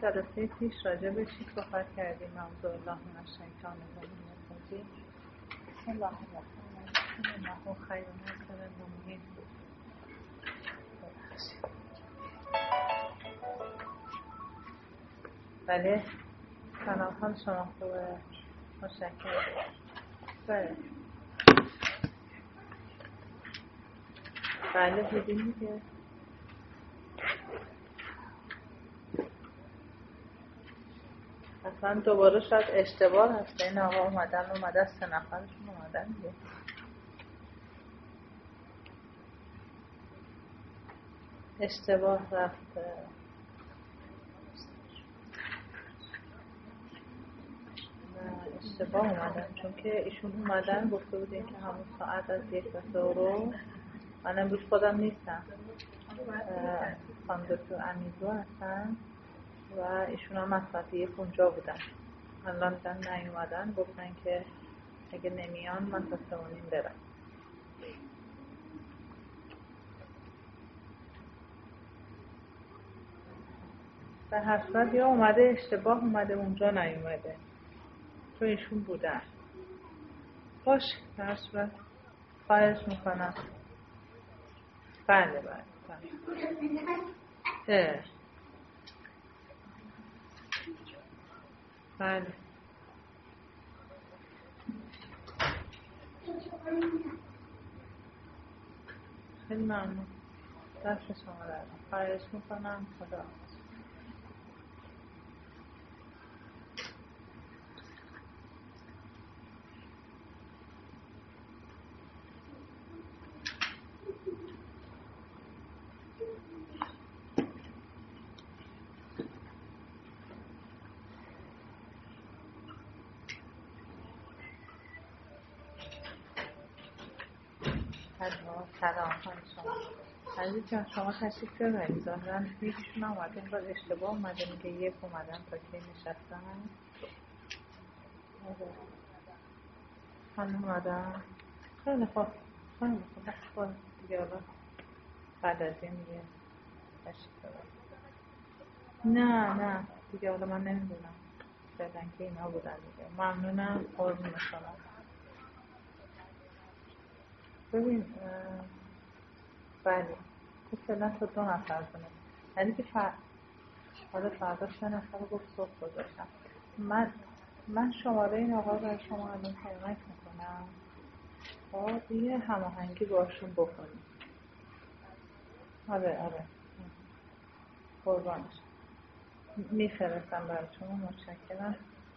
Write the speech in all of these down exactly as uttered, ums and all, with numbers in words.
جلسه پیش راجع به چی صحبت کردیم؟ موضوع الله من الشیطان الرجیم. بسم الله الرحمن الرحیم. انه خیر ناصر المؤمنین. بله، سلام، حال شما خوبه؟ متشکرم. بله بله بودیم دیگه. اصلا دوباره شاید اشتباه هست. این آقا اومدن اومده سه نفرشون اومدن دیگه. اشتباه رفته. نه اشتباه اومدن، چون که ایشون اومدن گفته بودین که همون ساعت از یک تا سه رو. من امروز خودم نیستم، خانم دکتر امیزو هستن و ایشون هم از ساعت یک اونجا بودن. الان دن نیومدن، گفتن که اگه نمیان من تا سه و نیم برم. به هر صورت یا اومده اشتباه اومده اونجا نیومده، چون ایشون بودن. باش، به هر صورت خواهش میکنم. بله بله بله بله خیلی ممنون. دست شما درد. خواهش میکنم. خدا سلام خانم شما. عزیز جان شما تشریف ببرید. ظاهراً یکیشون اومده این بار اشتباه اومده، میگه یک اومدن تا که نشستن. خانم اومدن. خیلی خوب خیلی خوب بس خود دیگه. حالا بعد از این دیگه تشریف ببرید. نه نه دیگه حالا من نمیدونم فعلا که اینا بودن دیگه. ممنونم. قربون شما. ببین بله تو فعلا تا دو نفر دونه، یعنی که فر... حالا فردا سه نفر رو گفت صبح گذاشتم. من من شماره این آقا برای شما الان پیامک میکنم. خب یه هماهنگی باشون بکنیم. آره آره قربانش میفرستم برای شما. متشکرم.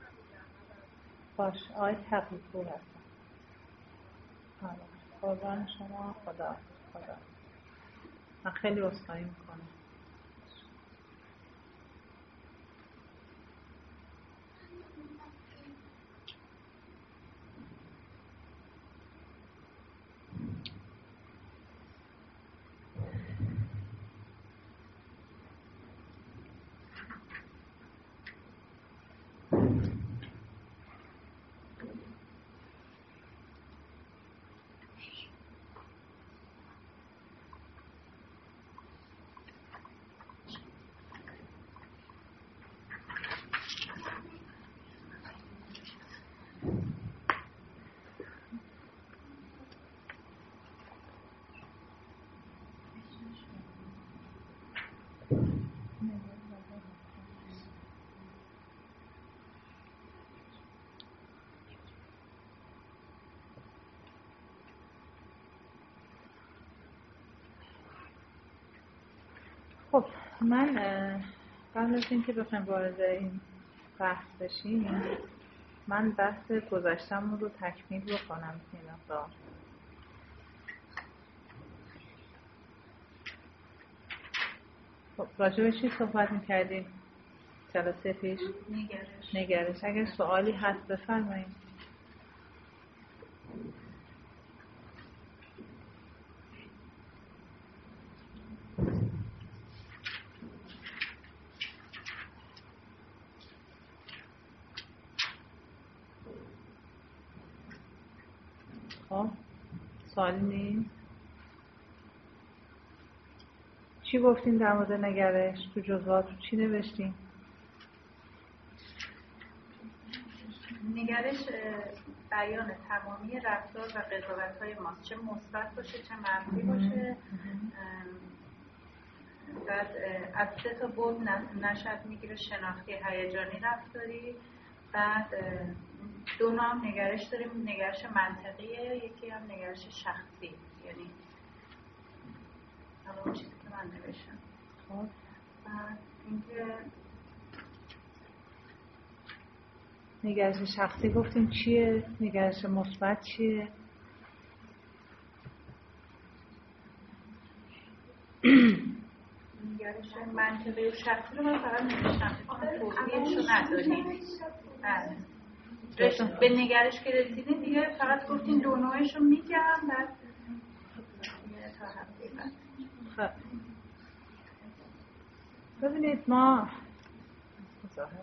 باش آقای تقیی پور هستم. آره قربان شما. خدا خدا. من خیلی عذرخواهی میکنم. خب من قبل از اینکه بخوایم وارد این بحث بشیم، من بحث گذشتم رو تکمیل بکنم. سینا خب راجع به چی صحبت میکردیم جلسه پیش؟ نگرش. نگرش. اگر سوالی هست بفرمایید. خب سوالی نیست. چی گفتیم در مورد نگرش؟ تو جزوات چی نوشتیم؟ نگرش بیان تمامی رفتار و قضاوت‌های ماست، چه مثبت باشه چه منفی باشه. بعد از سه تا بود نشأت میگیره: شناختی، هیجانی، رفتاری. بعد دو نوع هم نگرش داریم: نگرش منطقیه، یکی هم نگرش شخصی. یعنی حالا اون چیزی که من نوشتم. خب بعد اینکه نگرش شخصی گفتیم چیه؟ نگرش مثبت چیه؟ نگرش منطقی و شخصی رو من فقط نوشتم، توضیحشو نداریم. بله. به نگرش که رسیدیم دیگه فقط گفتیم دو نوعشو میگم. بعد تا هفته بعد. خب ببینید ما ظاهرا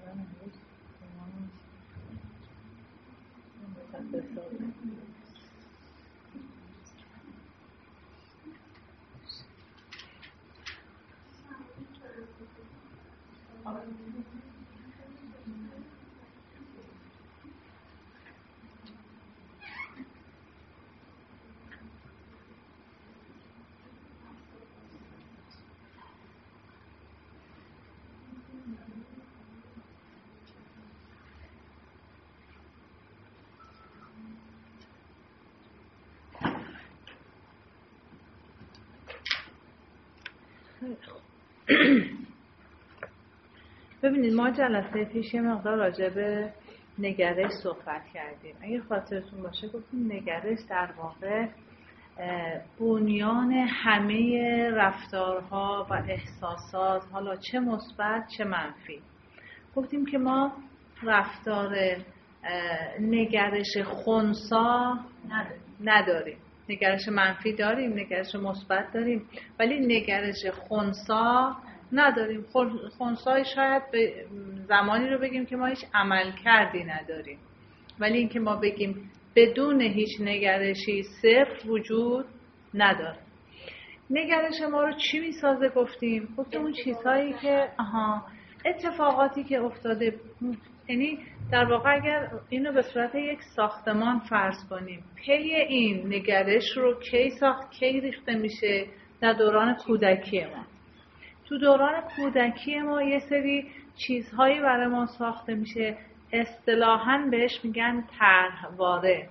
ببینید ما جلسه پیش یه مقدار راجع به نگرش صحبت کردیم. اگه خاطرتون باشه گفتیم نگرش در واقع بنیان همه رفتارها و احساسات، حالا چه مثبت چه منفی. گفتیم که ما رفتار نگرش خنثی نداریم، نگرش منفی داریم، نگرش مثبت داریم، ولی نگرش خنثی نداریم. خنثی شاید به زمانی رو بگیم که ما هیچ عمل کردی نداریم، ولی اینکه ما بگیم بدون هیچ نگرشی صفر وجود نداره. نگرش ما رو چی میسازه؟ گفتیم گفتیم اون چیزهایی که آها اتفاقاتی که افتاده، یعنی در واقع اگر اینو به صورت یک ساختمان فرض کنیم، پی این نگرش رو کی ساخت کی ریخته میشه؟ در دوران کودکی ما. تو دوران کودکی ما یه سری چیزهایی برای ما ساخته میشه، اصطلاحاً بهش میگن طرحواره.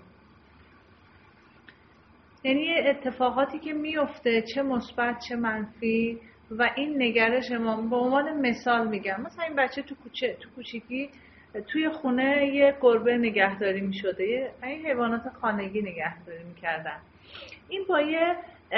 یعنی اتفاقاتی که میفته چه مثبت چه منفی و این نگرش ما. به عنوان مثال میگم، مثلا این بچه تو کوچه تو کوچیکی توی خونه یه گربه نگهداری میشده، یه حیوانات خانگی نگهداری میکردن. این با یه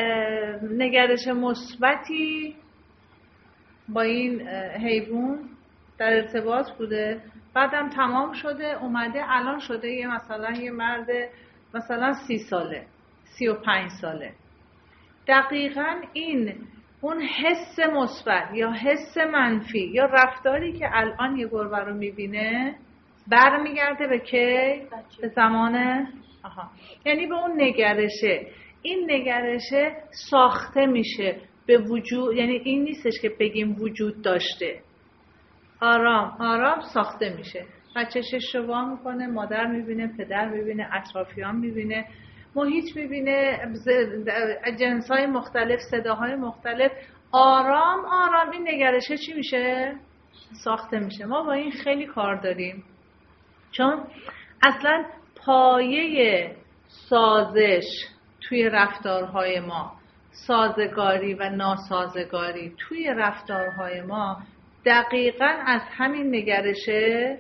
نگرش مثبتی با این حیوان در ارتباط بوده، بعدم تمام شده، اومده الان شده یه مثلا یه مرد مثلا سی ساله سی و پنج ساله. دقیقاً این اون حس مثبت یا حس منفی یا رفتاری که الان یه گربه رو میبینه برمیگرده به کی؟ به زمان آها. یعنی به اون نگرشه. این نگرشه ساخته میشه به وجود، یعنی این نیستش که بگیم وجود داشته. آرام آرام ساخته میشه. بچه چشم وا میکنه، مادر میبینه، پدر میبینه، اطرافیان میبینه، محیط میبینه، جنس‌های مختلف، صداهای مختلف. آرام آرام این نگرشه چی میشه؟ ساخته میشه. ما با این خیلی کار داریم، چون اصلا پایه سازش توی رفتارهای ما، سازگاری و ناسازگاری توی رفتارهای ما دقیقاً از همین نگرشه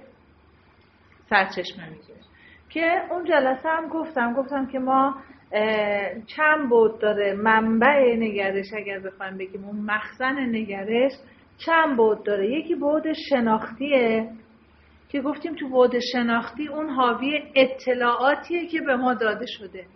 سرچشمه میگیره. که اون جلسه هم گفتم گفتم که ما چند بود داره منبع نگرش، اگر بخوایم بگیم اون مخزن نگرش چند بود داره. یکی بود شناختیه که گفتیم تو بود شناختی اون حاوی اطلاعاتیه که به ما داده شده.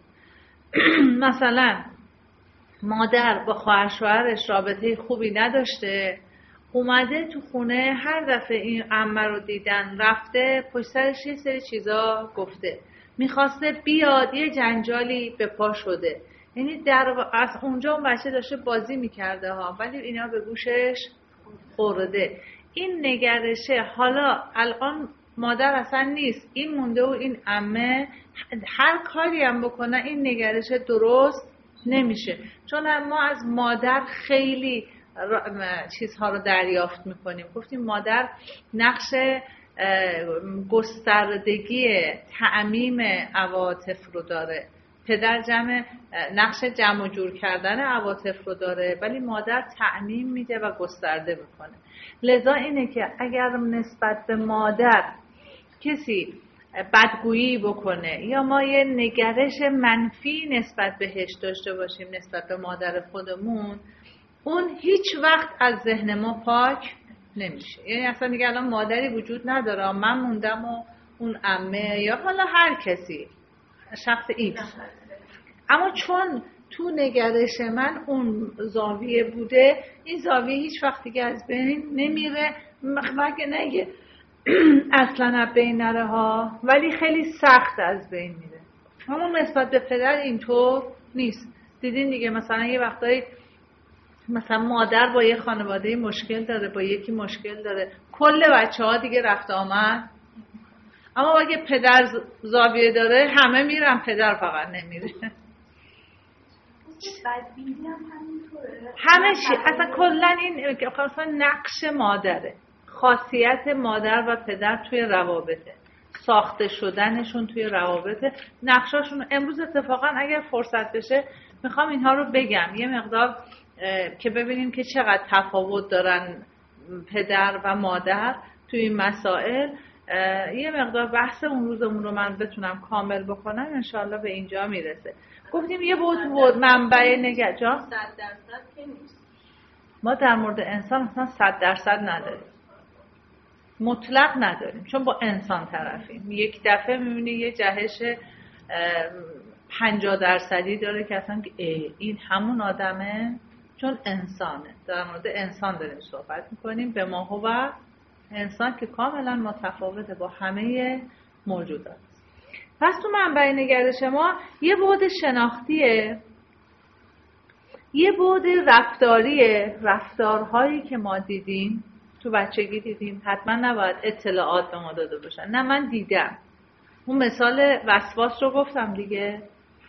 مثلا مادر با خواهر شوهرش رابطه خوبی نداشته، اومده تو خونه، هر دفعه این عمه رو دیدن رفته پشت سرش یه سری چیزا گفته، میخواسته بیاد، یه جنجالی به پا شده. یعنی در از اونجا اون بچه داشته بازی میکرده ها، ولی اینا به گوشش خورده. این نگرشه حالا الان مادر اصلا نیست، این مونده و این عمه، هر کاری هم بکنه این نگرش درست نمیشه. چون ما از مادر خیلی چیزها رو دریافت میکنیم. گفتیم مادر نقش گستردگی تعمیم عواطف رو داره، پدر جمع نقش جمع جور کردن عواطف رو داره، ولی مادر تعمیم میده و گسترده میکنه. لذا اینه که اگر نسبت به مادر کسی بدگویی بکنه یا ما یه نگرش منفی نسبت بهش داشته باشیم نسبت به مادر خودمون، اون هیچ وقت از ذهن ما پاک نمیشه. یعنی اصلا دیگه الان مادری وجود نداره، من موندم و اون عمه یا حالا هر کسی شخص ایکس، اما چون تو نگرش من اون زاویه بوده، این زاویه هیچ وقت دیگه از بین نمیره، مگه نگه اصلا از بین نره ها، ولی خیلی سخت از بین میره. اما نسبت به پدر اینطور نیست. دیدین دیگه مثلا یه وقتایی مثلا مادر با یه خانواده مشکل داره، با یکی مشکل داره، کل بچه ها دیگه رفت آمد، اما اگه پدر زاویه داره همه میرن، پدر فقط نمیره. همه چی اصلا کلا این اصلا نقش مادره، خاصیت مادر و پدر توی روابطه، ساخته شدنشون توی روابطه، نقشاشون. امروز اتفاقا اگر فرصت بشه میخوام اینها رو بگم یه مقدار که ببینیم که چقدر تفاوت دارن پدر و مادر توی این مسائل. یه مقدار بحث اون روزمون رو من بتونم کامل بکنم انشالله به اینجا میرسه. گفتیم یه بود بود منبع نگرش صد درصد که نیست. ما در مورد انسان اصلا صد درصد نداریم، مطلق نداریم، چون با انسان طرفیم. یک دفعه میبینی یه جهش پنجاه درصدی داره که اصلا این همون آدمه، چون انسانه. در مورد انسان داریم صحبت میکنیم، به ما هو انسان که کاملا متفاوته با همه موجودات. پس تو منبع نگرش ما یه بعد شناختیه، یه بعد رفتاریه، رفتارهایی که ما دیدیم تو بچگی دیدیم، حتما نباید اطلاعات به ما داده باشن. نه من دیدم، اون مثال وسواس رو گفتم دیگه،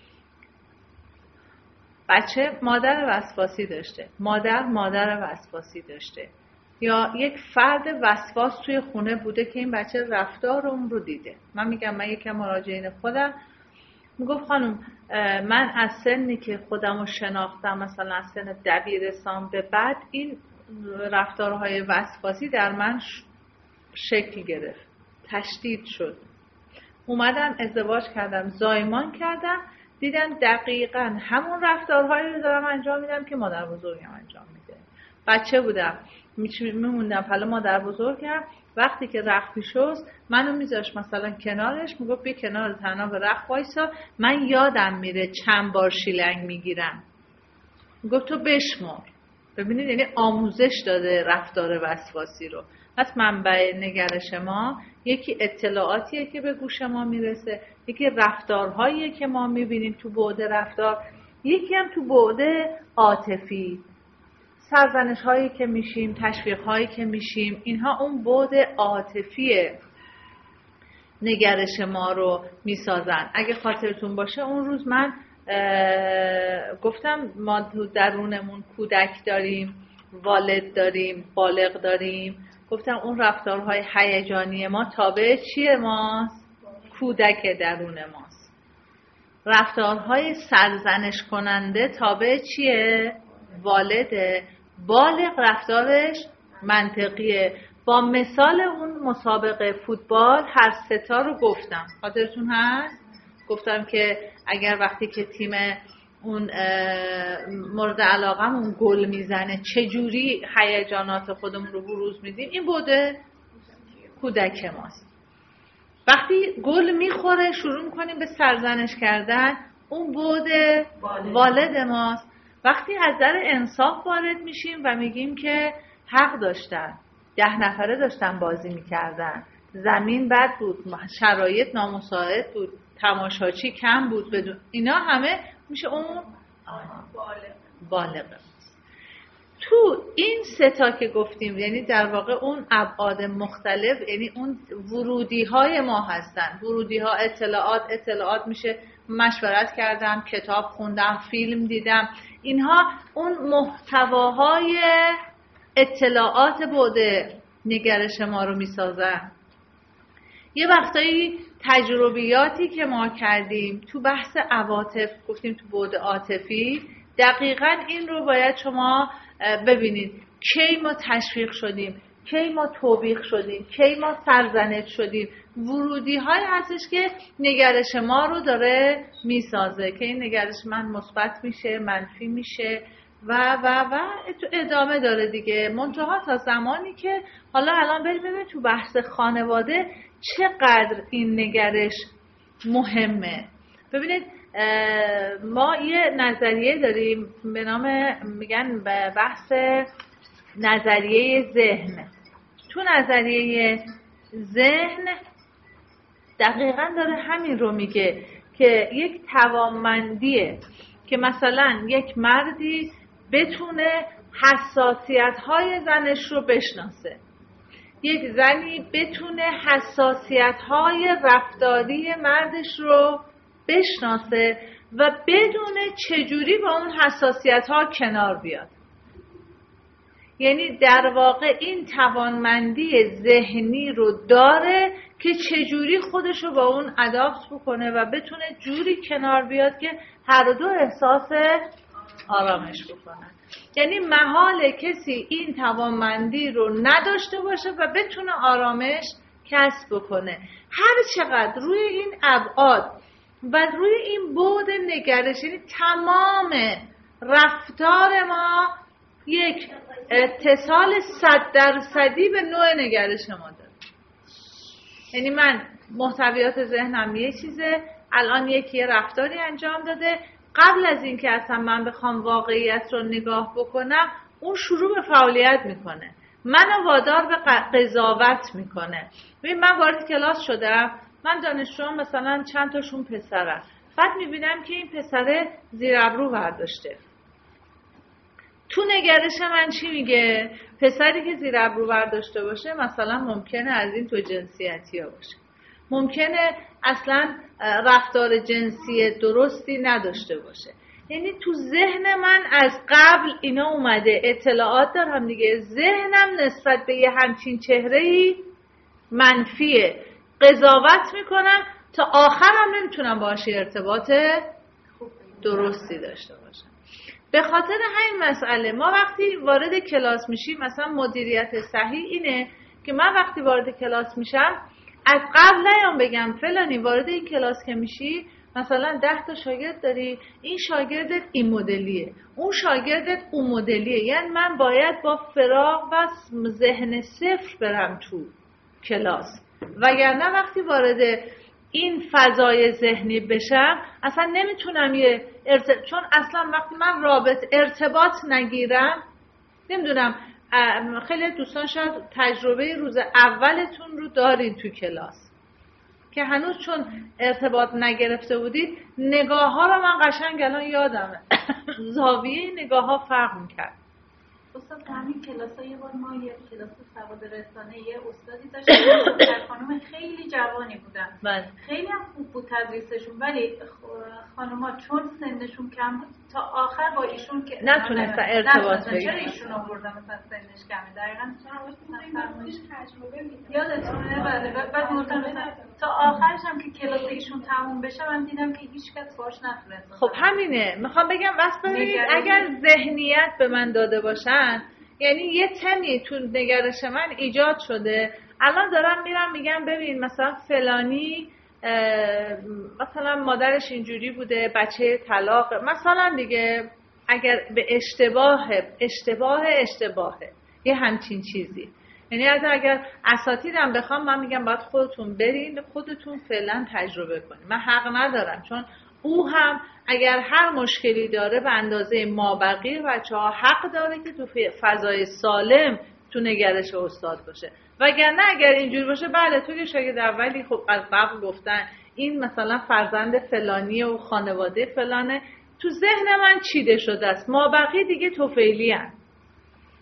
بچه مادر وسواسی داشته، مادر مادر وسواسی داشته، یا یک فرد وسواس توی خونه بوده که این بچه رفتار اون رو دیده. من میگم من یکم مراجعین خودم میگفت خانم من از سنی که خودم رو شناختم، مثلا از سن دبیرستان به بعد این رفتارهای وسواسی در من شکل گرفت، تشدید شد. اومدم ازدواج کردم، زایمان کردم، دیدم دقیقاً همون رفتارهایی رو دارم انجام میدم که مادر بزرگم انجام میده. بچه بودم میموندم پلا مادر بزرگم، وقتی که رخت میشست منو میذاش مثلا کنارش، میگفت بی کنار تنها به رخت وایسا، من یادم میره چند بار شیلنگ میگیرم، میگفت تو بشمار. ببینید یعنی آموزش داده رفتار وسواسی رو. پس منبع نگرش ما یکی اطلاعاتیه که به گوش ما میرسه، یکی رفتارهاییه که ما میبینیم تو بعد رفتار، یکی هم تو بعد عاطفی، سرزنش هایی که میشیم، تشویق هایی که میشیم، اینها اون بعد عاطفی نگرش ما رو میسازن. اگه خاطرتون باشه اون روز من گفتم ما تو درونمون کودک داریم، والد داریم، بالغ داریم. گفتم اون رفتارهای هیجانی ما تابع چیه ماست؟ کودک درون ماست. رفتارهای سرزنش کننده تابع چیه؟ والده. بالغ رفتارش منطقیه. با مثال اون مسابقه فوتبال هر ستا رو گفتم، خاطرتون هست؟ گفتم که اگر وقتی که تیم اون مورد علاقمون گل میزنه چجوری هیجانات خودمون رو بروز میدیم، این بوده کودک ماست. وقتی گل میخوره شروع میکنیم به سرزنش کردن، اون بوده والد ماست. وقتی از در انصاف وارد میشیم و میگیم که حق داشتن، ده نفره داشتن بازی میکردن، زمین بد بود، شرایط نامساعد بود، تماشاچی کم بود، بدون اینا همه میشه اون بالغ. بالغ تو این سه تا که گفتیم، یعنی در واقع اون ابعاد مختلف، یعنی اون ورودی های ما هستن. ورودی ها اطلاعات، اطلاعات میشه مشورت کردم، کتاب خوندم، فیلم دیدم. اینها اون محتواهای اطلاعات بعد نگرش ما رو میسازن. یه وقتایی تجربیاتی که ما کردیم تو بحث عواطف، گفتیم تو بعد عاطفی، دقیقاً این رو باید شما ببینید. کی ما تشویق شدیم، کی ما توبیخ شدیم، کی ما سرزنش شدیم. ورودی های هستش که نگرش ما رو داره میسازه که این نگرش من مثبت میشه، منفی میشه و و و ادامه داره دیگه. منتها تا زمانی که حالا الان بریم ببینیم تو بحث خانواده چقدر این نگرش مهمه. ببینید ما یه نظریه داریم به نام، میگن بحث نظریه ذهن. تو نظریه ذهن دقیقاً داره همین رو میگه که یک توانمندیه که مثلا یک مردی بتونه حساسیت‌های زنش رو بشناسه، یک زنی بتونه حساسیت‌های رفتاری مردش رو بشناسه و بدونه چجوری با اون حساسیت‌ها کنار بیاد. یعنی در واقع این توانمندی ذهنی رو داره که چجوری خودش رو با اون اداپت بکنه و بتونه جوری کنار بیاد که هر دو احساس آرامش بکنن. یعنی محال کسی این توانمندی رو نداشته باشه و بتونه آرامش کسب بکنه. هر چقدر روی این ابعاد و روی این بعد نگرش، یعنی تمام رفتار ما یک اتصال صد درصدی به نوع نگرش ما داره. یعنی من محتویات ذهنم یه چیزه، الان یکی رفتاری انجام داده، قبل از این که اصلا من بخوام واقعیت رو نگاه بکنم اون شروع به فعالیت میکنه، منو وادار به قضاوت میکنه. ببین من وارد کلاس شدم، من دانشجوام مثلا چند تاشون پسرن، بعد میبینم که این پسره زیر ابرو برداشته. تو نگرش من چی میگه؟ پسری که زیر ابرو برداشته باشه مثلا ممکنه از این تو جنسیتی ها باشه، ممکنه اصلا رفتار جنسی درستی نداشته باشه. یعنی تو ذهن من از قبل اینا اومده، اطلاعات دارم دیگه، ذهنم نسبت به یه همچین چهره‌ای منفیه، قضاوت میکنم، تا آخرم نمیتونم باهاش ارتباط درستی داشته باشم. به خاطر همین مسئله ما وقتی وارد کلاس میشیم، مثلا مدیریت صحیح اینه که من وقتی وارد کلاس میشم از قبل نیام بگم فلانی وارد این کلاس که میشی مثلا ده تا شاگرد داری، این شاگردت این مدلیه، اون شاگردت اون مدلیه. یعنی من باید با فراغ و ذهن صفر برم تو کلاس، وگرنه وقتی وارد این فضای ذهنی بشم اصلا نمیتونم یه ارت... چون اصلا وقتی من رابط ارتباط نگیرم، نمیدونم خیلی دوستان شاید تجربه روز اولتون رو دارین تو کلاس که هنوز چون ارتباط نگرفته بودید نگاه ها رو من قشنگ الان یادمه زاویه نگاه ها فرق میکرد. استاد همین کلاس ها یه بار ما یه کلاس سواد رسانه یه استادی داشتیم در خانم خیلی جوانی بودن من. خیلی هم خوب بود تدریسشون، ولی خانم ها چون سنشون کم بود تا آخر با ایشون که نتونستن ارتباط بگیرن. چرا ایشون آوردن مثلا سنش کمه؟ دقیقاً یادتونه؟ بله. بعد مثلا تا آخرش هم که کلاس ایشون تموم بشه من دیدم که هیچ کس باهاش نتونست. خب همینه میخوام بگم، بس ببینید اگر ذهنیت به من داده باشن، یعنی یه تمی تو نگرش من ایجاد شده، الان دارم میرم میگم ببین مثلا فلانی مثلا مادرش اینجوری بوده، بچه طلاق مثلا دیگه، اگر به اشتباه اشتباه اشتباهه یه همچین چیزی، یعنی اگر اساتیدم بخوام من میگم باید خودتون برین خودتون فعلا تجربه کنین، من حق ندارم، چون او هم اگر هر مشکلی داره به اندازه ما بقیه بچه‌ها حق داره که تو فضای سالم تو نگرش استاد باشه. وگرنه اگر اینجوری باشه بله تو که شاگرد اولی خب از قبل گفتن این مثلا فرزند فلانیه و خانواده فلانه، تو ذهن من چیده شده است، ما بقیه دیگه طفیلی هست.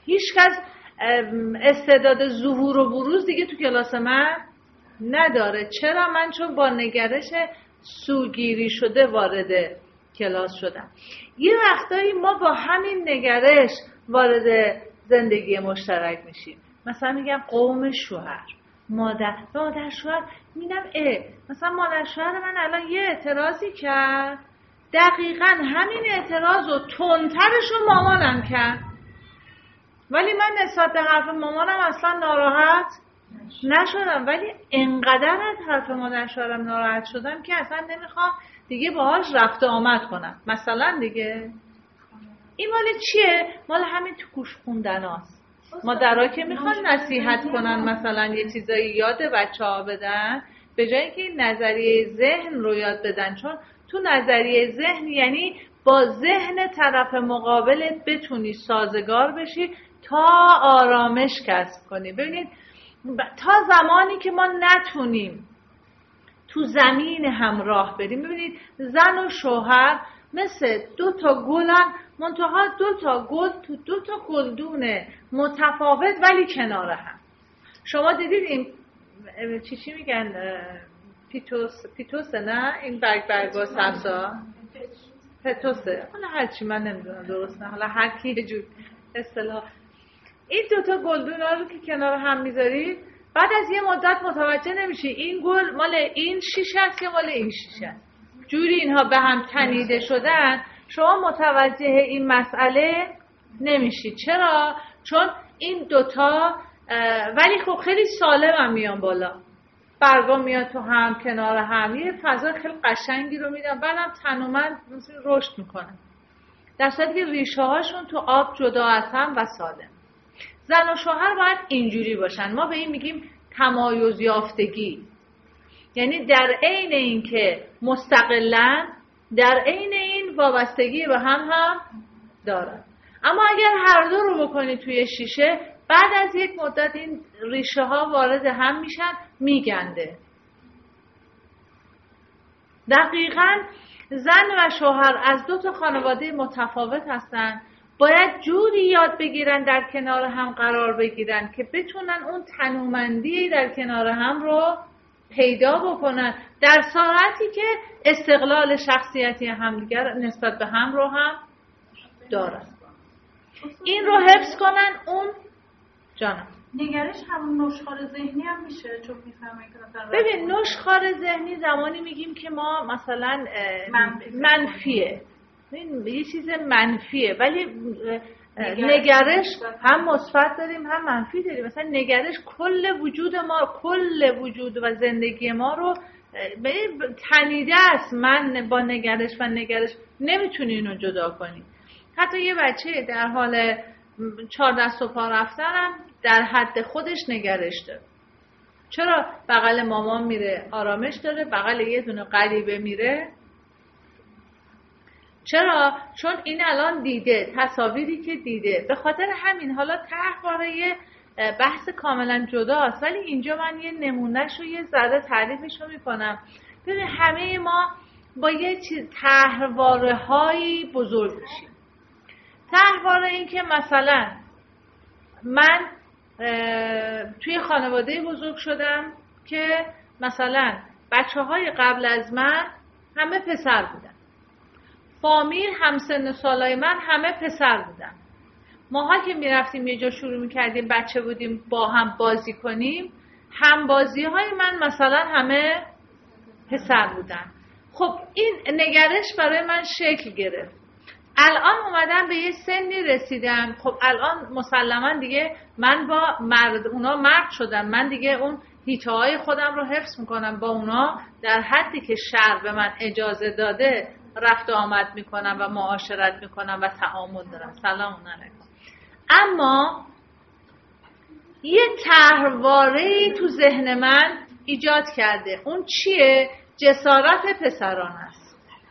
هیچ کس استعداد ظهور و بروز دیگه تو کلاس من نداره. چرا؟ من چون با نگرش سوگیری شده وارد کلاس شدم. یه وقتایی ما با همین نگرش وارد زندگی مشترک میشیم. مثلا میگم قوم شوهر، مادر مادر شوهر، میگم اه مثلا مادر شوهر من الان یه اعتراضی کرد، دقیقاً همین اعتراض رو تندترش رو مامانم کرد، ولی من نسبت به حرف مامانم اصلا ناراحت نشدم، ولی انقدر از حرف مادر شوهرم ناراحت شدم که اصلا نمیخوام دیگه باهاش رفت و آمد کنم. مثلا دیگه این مال چیه؟ مال همین تو گوش خوندن هاست. مادرها که میخوان نصیحت کنن مثلا یه چیزایی یاد بچه ها بدن، به جای اینکه این نظریه ذهن رو یاد بدن، چون تو نظریه ذهن یعنی با ذهن طرف مقابلت بتونی سازگار بشی تا آرامش کسب کنی. ببینید تا زمانی که ما نتونیم تو زمین همراه بریم، ببینید زن و شوهر مثل دو تا گلن، منتها دو تا گل تو دو تا گلدون متفاوت ولی کنار هم. شما دیدید این چی چی میگن پیتوس پیتوسه نه این برگ برگا سبزا پتوسه، حالا هرچی من نمیدونم درست نه، حالا هر کی یه جور اصطلاح. این دو تا گلدون ها رو که کنار هم میذارید، بعد از یه مدت متوجه نمیشی این گل مال این شیشه است یا مال این شیشه است. جوری اینها به هم تنیده شدن شما متوجه این مسئله نمیشی. چرا؟ چون این دوتا ولی خب خیلی سالم هم میان بالا، برگا میاد تو هم کنار هم، یه فضا خیلی قشنگی رو میدن، بعدم تنومند رشد میکنن، در صورتی که ریشه هاشون تو آب جدا از هم و سالم. زن و شوهر باید اینجوری باشن. ما به این میگیم تمایز یافتگی، یعنی در عین این که مستقلن، در عین این وابستگی به هم هم دارن. اما اگر هر دو رو بکنی توی شیشه، بعد از یک مدت این ریشه ها وارد هم میشن، میگنده. دقیقاً زن و شوهر از دو تا خانواده متفاوت هستن، باید جوری یاد بگیرن در کنار هم قرار بگیرن که بتونن اون تنومندی در کنار هم رو پیدا بکنن، در ساعتی که استقلال شخصیتی همدیگر نسبت به هم رو هم دارن. این رو حفظ کنن. اون جانم نگرش همون نشخوار ذهنی هم میشه، چون میفهمه که مثلا ببین نشخوار ذهنی زمانی میگیم که ما مثلا منفی منفیه، یه چیز منفیه، ولی نگرش, نگرش هم مثبت داریم هم منفی داریم. مثلا نگرش کل وجود ما، کل وجود و زندگی ما رو تنیده است. من با نگرش و نگرش نمیتونی اینو جدا کنی. حتی یه بچه در حال چهار دست و پا رفتنم در حد خودش نگرش داره. چرا؟ بغل مامان میره آرامش داره، بغل یه دونه غریبه میره. چرا؟ چون این الان دیده، تصاویری که دیده. به خاطر همین حالا طرحواره یه بحث کاملا جداست، ولی اینجا من یه نمونهش رو یه ذره تعریفش رو میکنم. ببین همه ما با یه چیز طرحواره هایی بزرگ میشیم. طرحواره این که مثلا من توی خانواده بزرگ شدم که مثلا بچه های قبل از من همه پسر بودن، فامیل همسن سالای من همه پسر بودن. ماها که میرفتیم یه جا شروع میکردیم بچه بودیم با هم بازی کنیم، هم بازی های من مثلا همه پسر بودن. خب این نگرش برای من شکل گرفت. الان اومدم به یه سنی رسیدم، خب الان مسلما دیگه من با مرد اونا مرد شدم، من دیگه اون هیته های خودم رو حفظ میکنم، با اونا در حدی که شرع به من اجازه داده رفت و آمد میکنم و معاشرت میکنم و تعامل دارم. سلام علیکم. اما یه طرحواره‌ای تو ذهن من ایجاد کرده. اون چیه؟ جسارت پسران است.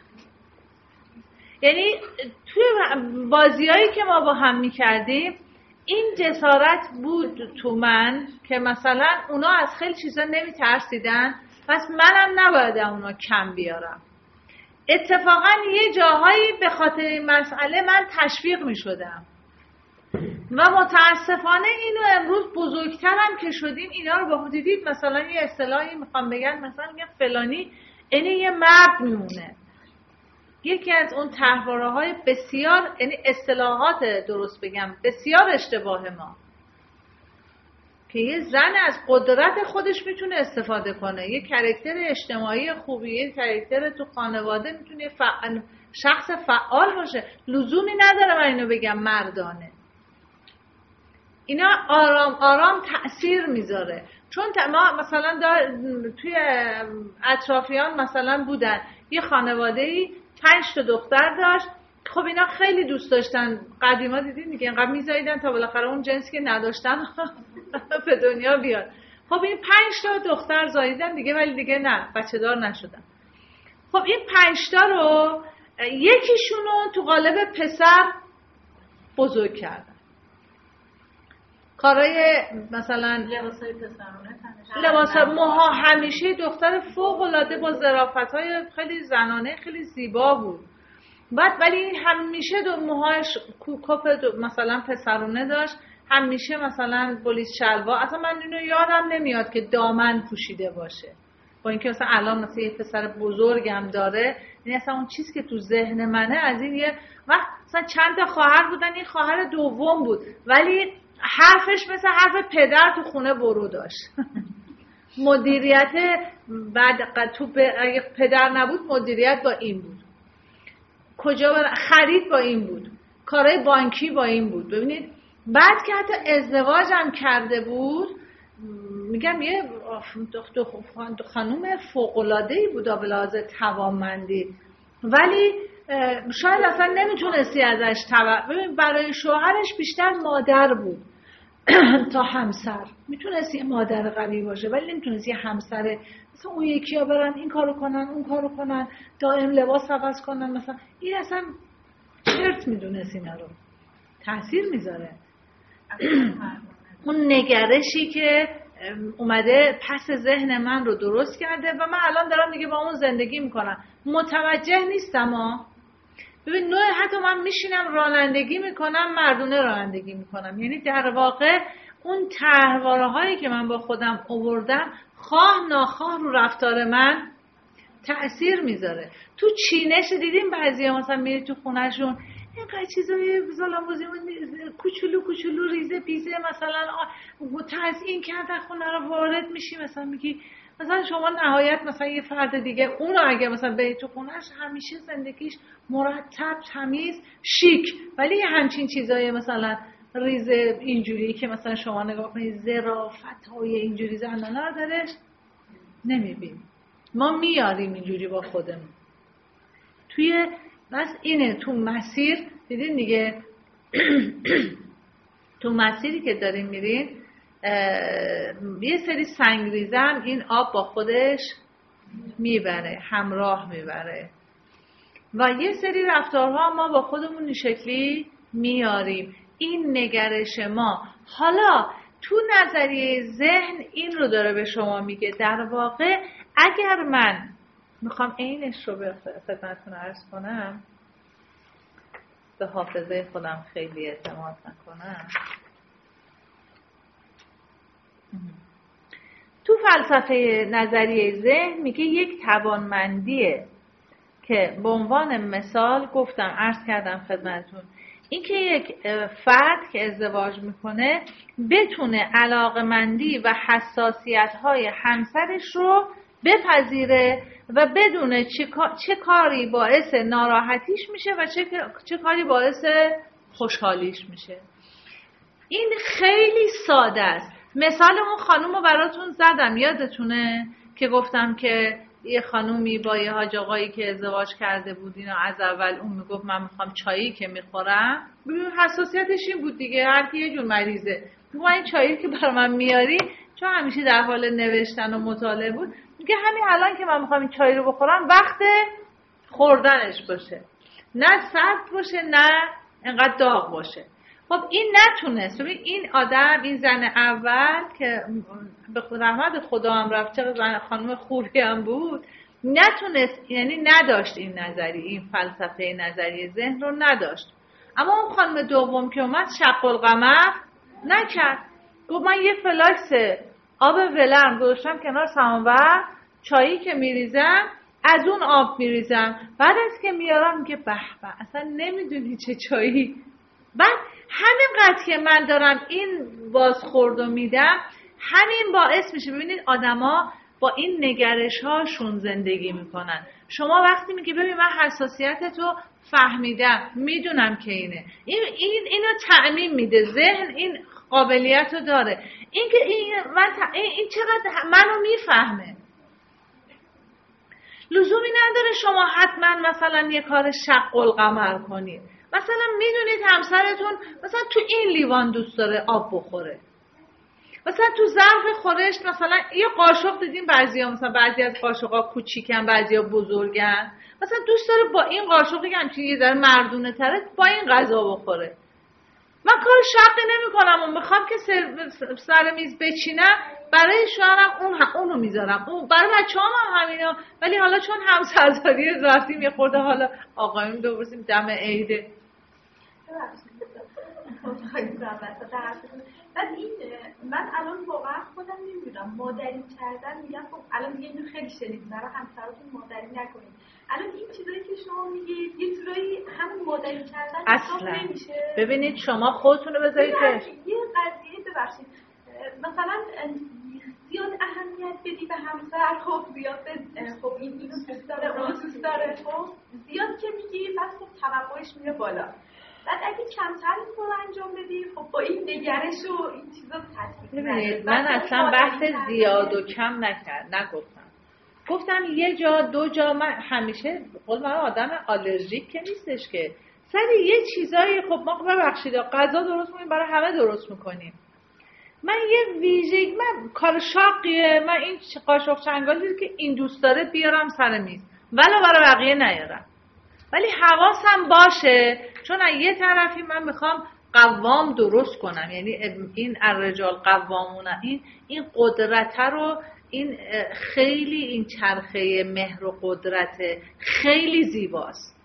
یعنی توی بازیایی که ما با هم میکردیم این جسارت بود تو من که مثلا اونا از خیلی چیزا نمیترسیدن، پس منم نباید اونا کم بیارم. اتفاقا یه جاهایی به خاطر این مسئله من تشویق میشدم. و متاسفانه اینو امروز بزرگترم که شدیم اینا رو با دیدید. مثلا یه اصطلاحی میخوام بگن، مثلا میگن فلانی اینه یه مرد میمونه. یکی از اون تحوارهای بسیار، یعنی اصطلاحات درست بگم بسیار اشتباه ما، که یه زن از قدرت خودش میتونه استفاده کنه، یه کاراکتر اجتماعی خوبی، یه کاراکتر تو خانواده میتونه فعال، شخص فعال باشه. لزومی نداره من اینو بگم مردانه. اینا آرام آرام تأثیر میذاره. چون ما مثلا توی اطرافیان مثلا بودن یه خانواده‌ای پنج تا دختر داشت. خب اینا خیلی دوست داشتن، قدیما دیدین دیگه اینقدر میزاییدن تا بالاخره اون جنسی که نداشتن به دنیا بیاد. خب این پنج تا دختر زاییدن دیگه، ولی دیگه نه، بچه دار نشدن. خب این پنج تا رو یکیشونو تو قالب پسر بزرگ کردن. کارای مثلا لباسای پسرانه تنش، لباس موها، همیشه دختر فوق العاده با ظرافت‌های خیلی زنانه خیلی زیبا بود. بعد ولی همیشه دو موهاش کوکوپ مثلا پسرونه داشت، همیشه مثلا بلیز شلوار. اصلا من اینو یادم نمیاد که دامن پوشیده باشه، با اینکه مثلا الان مثلا یه پسر بزرگم داره. این اصلا اون چیزی که تو ذهن منه از این یه وقت مثلا چند تا خواهر بودن، این خواهر دوم بود ولی حرفش مثل حرف پدر تو خونه برو داشت. مدیریت بعد تو اگه پدر نبود مدیریت با این بود، کجا بر... خرید با این بود، کارهای بانکی با این بود. ببینید بعد که حتی ازدواج هم کرده بود، میگم یه خانوم فوق‌العاده‌ای بود به لحاظ توانمندی، ولی شاید اصلا نمیتونستی ازش تبع. ببین برای شوهرش بیشتر مادر بود تا همسر. میتونستی مادر قوی باشه ولی نمیتونستی همسر مثلا اون یکی ها برن این کارو کنن اون کارو کنن، دائم لباس عوض کنن. مثلا این اصلا چرت میدونست اینا رو. تاثیر میذاره. اون نگرشی که اومده پس ذهن من رو درست کرده و من الان دارم دیگه با اون زندگی میکنم. متوجه نیستم ها. ببین نوع حتی من میشینم رانندگی میکنم، مردونه رانندگی میکنم. یعنی در واقع اون طرحواره هایی که من با خودم آوردم خواه ناخواه رو رفتار من تأثیر میذاره. تو چینش دیدیم بعضیا مثلا میری تو خونهشون اینقدر چیزای زالاموزیمون کوچولو کوچولو ریزه پیزه مثلا تزیین کردن خونه رو وارد میشی، مثلا میگی مثلا شما نهایت مثلا یه فرد دیگه اونو اگه مثلا بری تو خونهش همیشه زندگیش مرتب تمیز شیک، ولی یه همچین چیزای مثلا ریزه اینجوری که مثلا شما نگاه کنید ظرافت های اینجوری زنانه رو درش نمیبینیم. ما میاریم اینجوری با خودمون توی بس اینه تو مسیر. دیدین دیگه تو مسیری که داریم میرین یه سری سنگریزه هم این آب با خودش میبره، همراه میبره و یه سری رفتارها ما با خودمون این شکلی میاریم. این نگرش ما حالا تو نظریه ذهن این رو داره به شما میگه در واقع اگر من میخوام اینش رو به خدمتتون عرض کنم، به حافظه خودم خیلی اعتماد نکنم. تو فلسفه نظریه ذهن میگه یک توانمندیه که به عنوان مثال گفتم عرض کردم خدمتتون این که یک فرد که ازدواج میکنه بتونه علاقمندی و حساسیت‌های همسرش رو بپذیره و بدونه چه, چه کاری باعث ناراحتیش میشه و چه, چه کاری باعث خوشحالیش میشه. این خیلی ساده است. مثال اون خانوم رو براتون زدم، یادتونه که گفتم که یه خانومی با یه حاج آقایی که ازدواج کرده بود، اینا از اول اون میگفت من میخوام چایی که میخورم، ببین حساسیتش این بود دیگه، هر کی یه جور مریضه، میگه این چایی که برای من میاری، چون همیشه در حال نوشتن و مطالعه بود، میگه همین الان که من میخوام این چایی رو بخورم وقت خوردنش باشه، نه سرد باشه نه انقدر داغ باشه. خب این نتونست. ببین این آدم، این زن اول که به رحمت خدا هم رفت، چه زن خانم خوبی هم بود، نتونست، یعنی نداشت این نظری، این فلسفه نظری ذهن رو نداشت. اما اون خانم دوم که اومد شق القمر نکرد، گفت من یه فلاکس آب ولرم گذاشتم کنار سماور، چایی که میریزم از اون آب میریزم، بعد از که میارم میگه به به اصلا نمیدونی چه چایی. بعد همین قدر که من دارم این بازخوردو میدم همین باعث میشه. ببینید آدما با این نگرش هاشون زندگی میکنن. شما وقتی میگی ببین من حساسیتتو فهمیدم، میدونم که اینه، این این اینو تعمیم میده، ذهن این قابلیتو داره، این که این من این, این چقدر منو میفهمه. لزومی نداره شما حتما مثلا یه کار شق القمر کنید. مثلا میدونید همسرتون مثلا تو این لیوان دوست داره آب بخوره، مثلا تو ظرف خورش مثلا یه قاشق دیدین بعضیا مثلا بعضی از قاشقا کوچیکن بعضیا بزرگن، مثلا دوست داره با این قاشقی که همچین یه ذره مردونه تره با این غذا بخوره. من کار شقی نمی کنم و میخوام که سر, سر میز بچینم، برای شوهرم اون اونو میذارم، اون برای بچه‌هام هم همینو. ولی حالا چون همسرداری رفتیم یه خورده حالا آقایون دو برسیم دم عیده. بعد این من الان واقعا خودم نمیدونم مادری کردن، میگم خب الان دیگه اینو خیلی شنیدیم برای همسراتون مادری نکنید. الان این چیزایی که شما میگید یه جورایی همون مادری کردن اصلا نمیشه. ببینید شما خودتون رو بذارید که یه قضیه ببخشید مثلا زیاد اهمیت بدی به همسر، خب زیاد خب این اینو دوست داره اون دوست داره، خب زیاد که میگی بس خب توقعش میره بالا. بعد اگه کمتر این کار انجام بدی خب با این نگرش و این چیزا تطبیق نکنید. من اصلا بحث زیاد و کم نکرد نگفتم، گفتم یه جا دو جا. من همیشه قول من آدم آلرژیک که نیستش که سر یه چیزایی خب ما ببخشید غذا درست میکنیم برای همه درست میکنیم. من یه ویژگی من کار شاقیه، من این قاشق چنگالی که این دوست داره بیارم سر میز ولی برای بقیه نیارم، ولی حواسم باشه چون از یه طرفی من میخوام قوام درست کنم، یعنی این الرجال قوامون، این این قدرت رو، این خیلی این چرخه مهر و قدرت خیلی زیباست،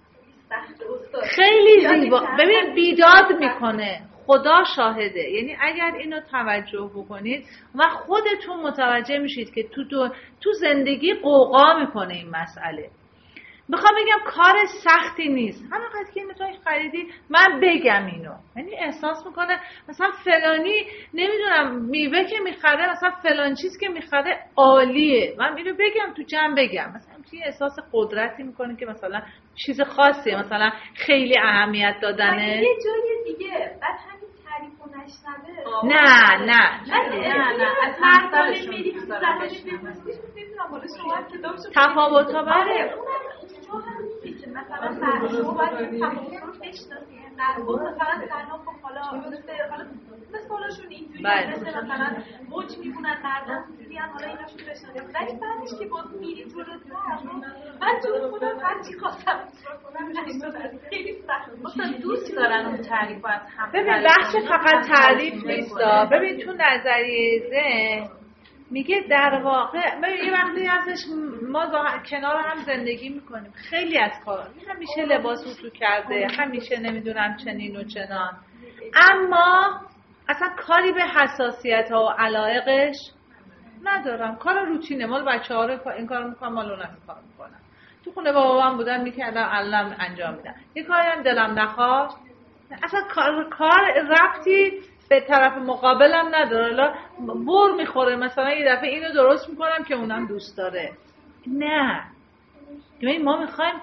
خیلی زیبا. ببین بیداد میکنه، خدا شاهده. یعنی اگر اینو توجه بکنید و خودتون متوجه میشید که تو دو تو زندگی قوقا میکنه این مسئله. میخوام بگم کار سختی نیست، همه قضیه که اینو تو خریدی من بگم اینو، یعنی احساس میکنه مثلا فلانی نمیدونم میوه که میخره مثلا فلان چیز که میخره عالیه، من اینو بگم تو جمع بگم، مثلا چی احساس قدرتی میکنه که مثلا چیز خاصیه، مثلا خیلی اهمیت دادنه یه جای دیگه. بعد همین تعریفو نشنوه نه نه نه نه از مردم میری تو زبانش نمیدونم بالا شما کتابشو تفاوت‌ها بله تو هم میگی که مثلا شما باید تفاوت رو بشناسی، نه مثلا زنها خب حالا حالا مثالشون اینجوری مثل مثلا موج میمونن مردم چیزی هم حالا ایناشون بشناسی، ولی بعدش که باز میری جلوتر من جلو خودم هرچی خواستم اجرا کنم نشد، خیلی سخت. مثلا دوست دارن اون تعریف از هم. ببین بحث فقط تعریف نیستا، ببین تو نظریه ذهن میگه در واقع یه وقتی ازش ما کنار هم زندگی میکنیم، خیلی از کارا همیشه لباس رو تو کرده، همیشه نمیدونم چنین و چنان، اما اصلا کاری به حساسیت ها و علایقش ندارم. کار روتینه، مال بچه ها رو این کار میکنم مال اونم این کار میکنم. تو خونه بابام بودن میکردم الان انجام میدم، یه کاری هم دلم نخواست اصلا کار کار ربطی به طرف مقابلم نداره، لا بر میخوره مثلا یه دفعه اینو درست میکنم که اونم دوست داره. نه یعنی ما میخوایم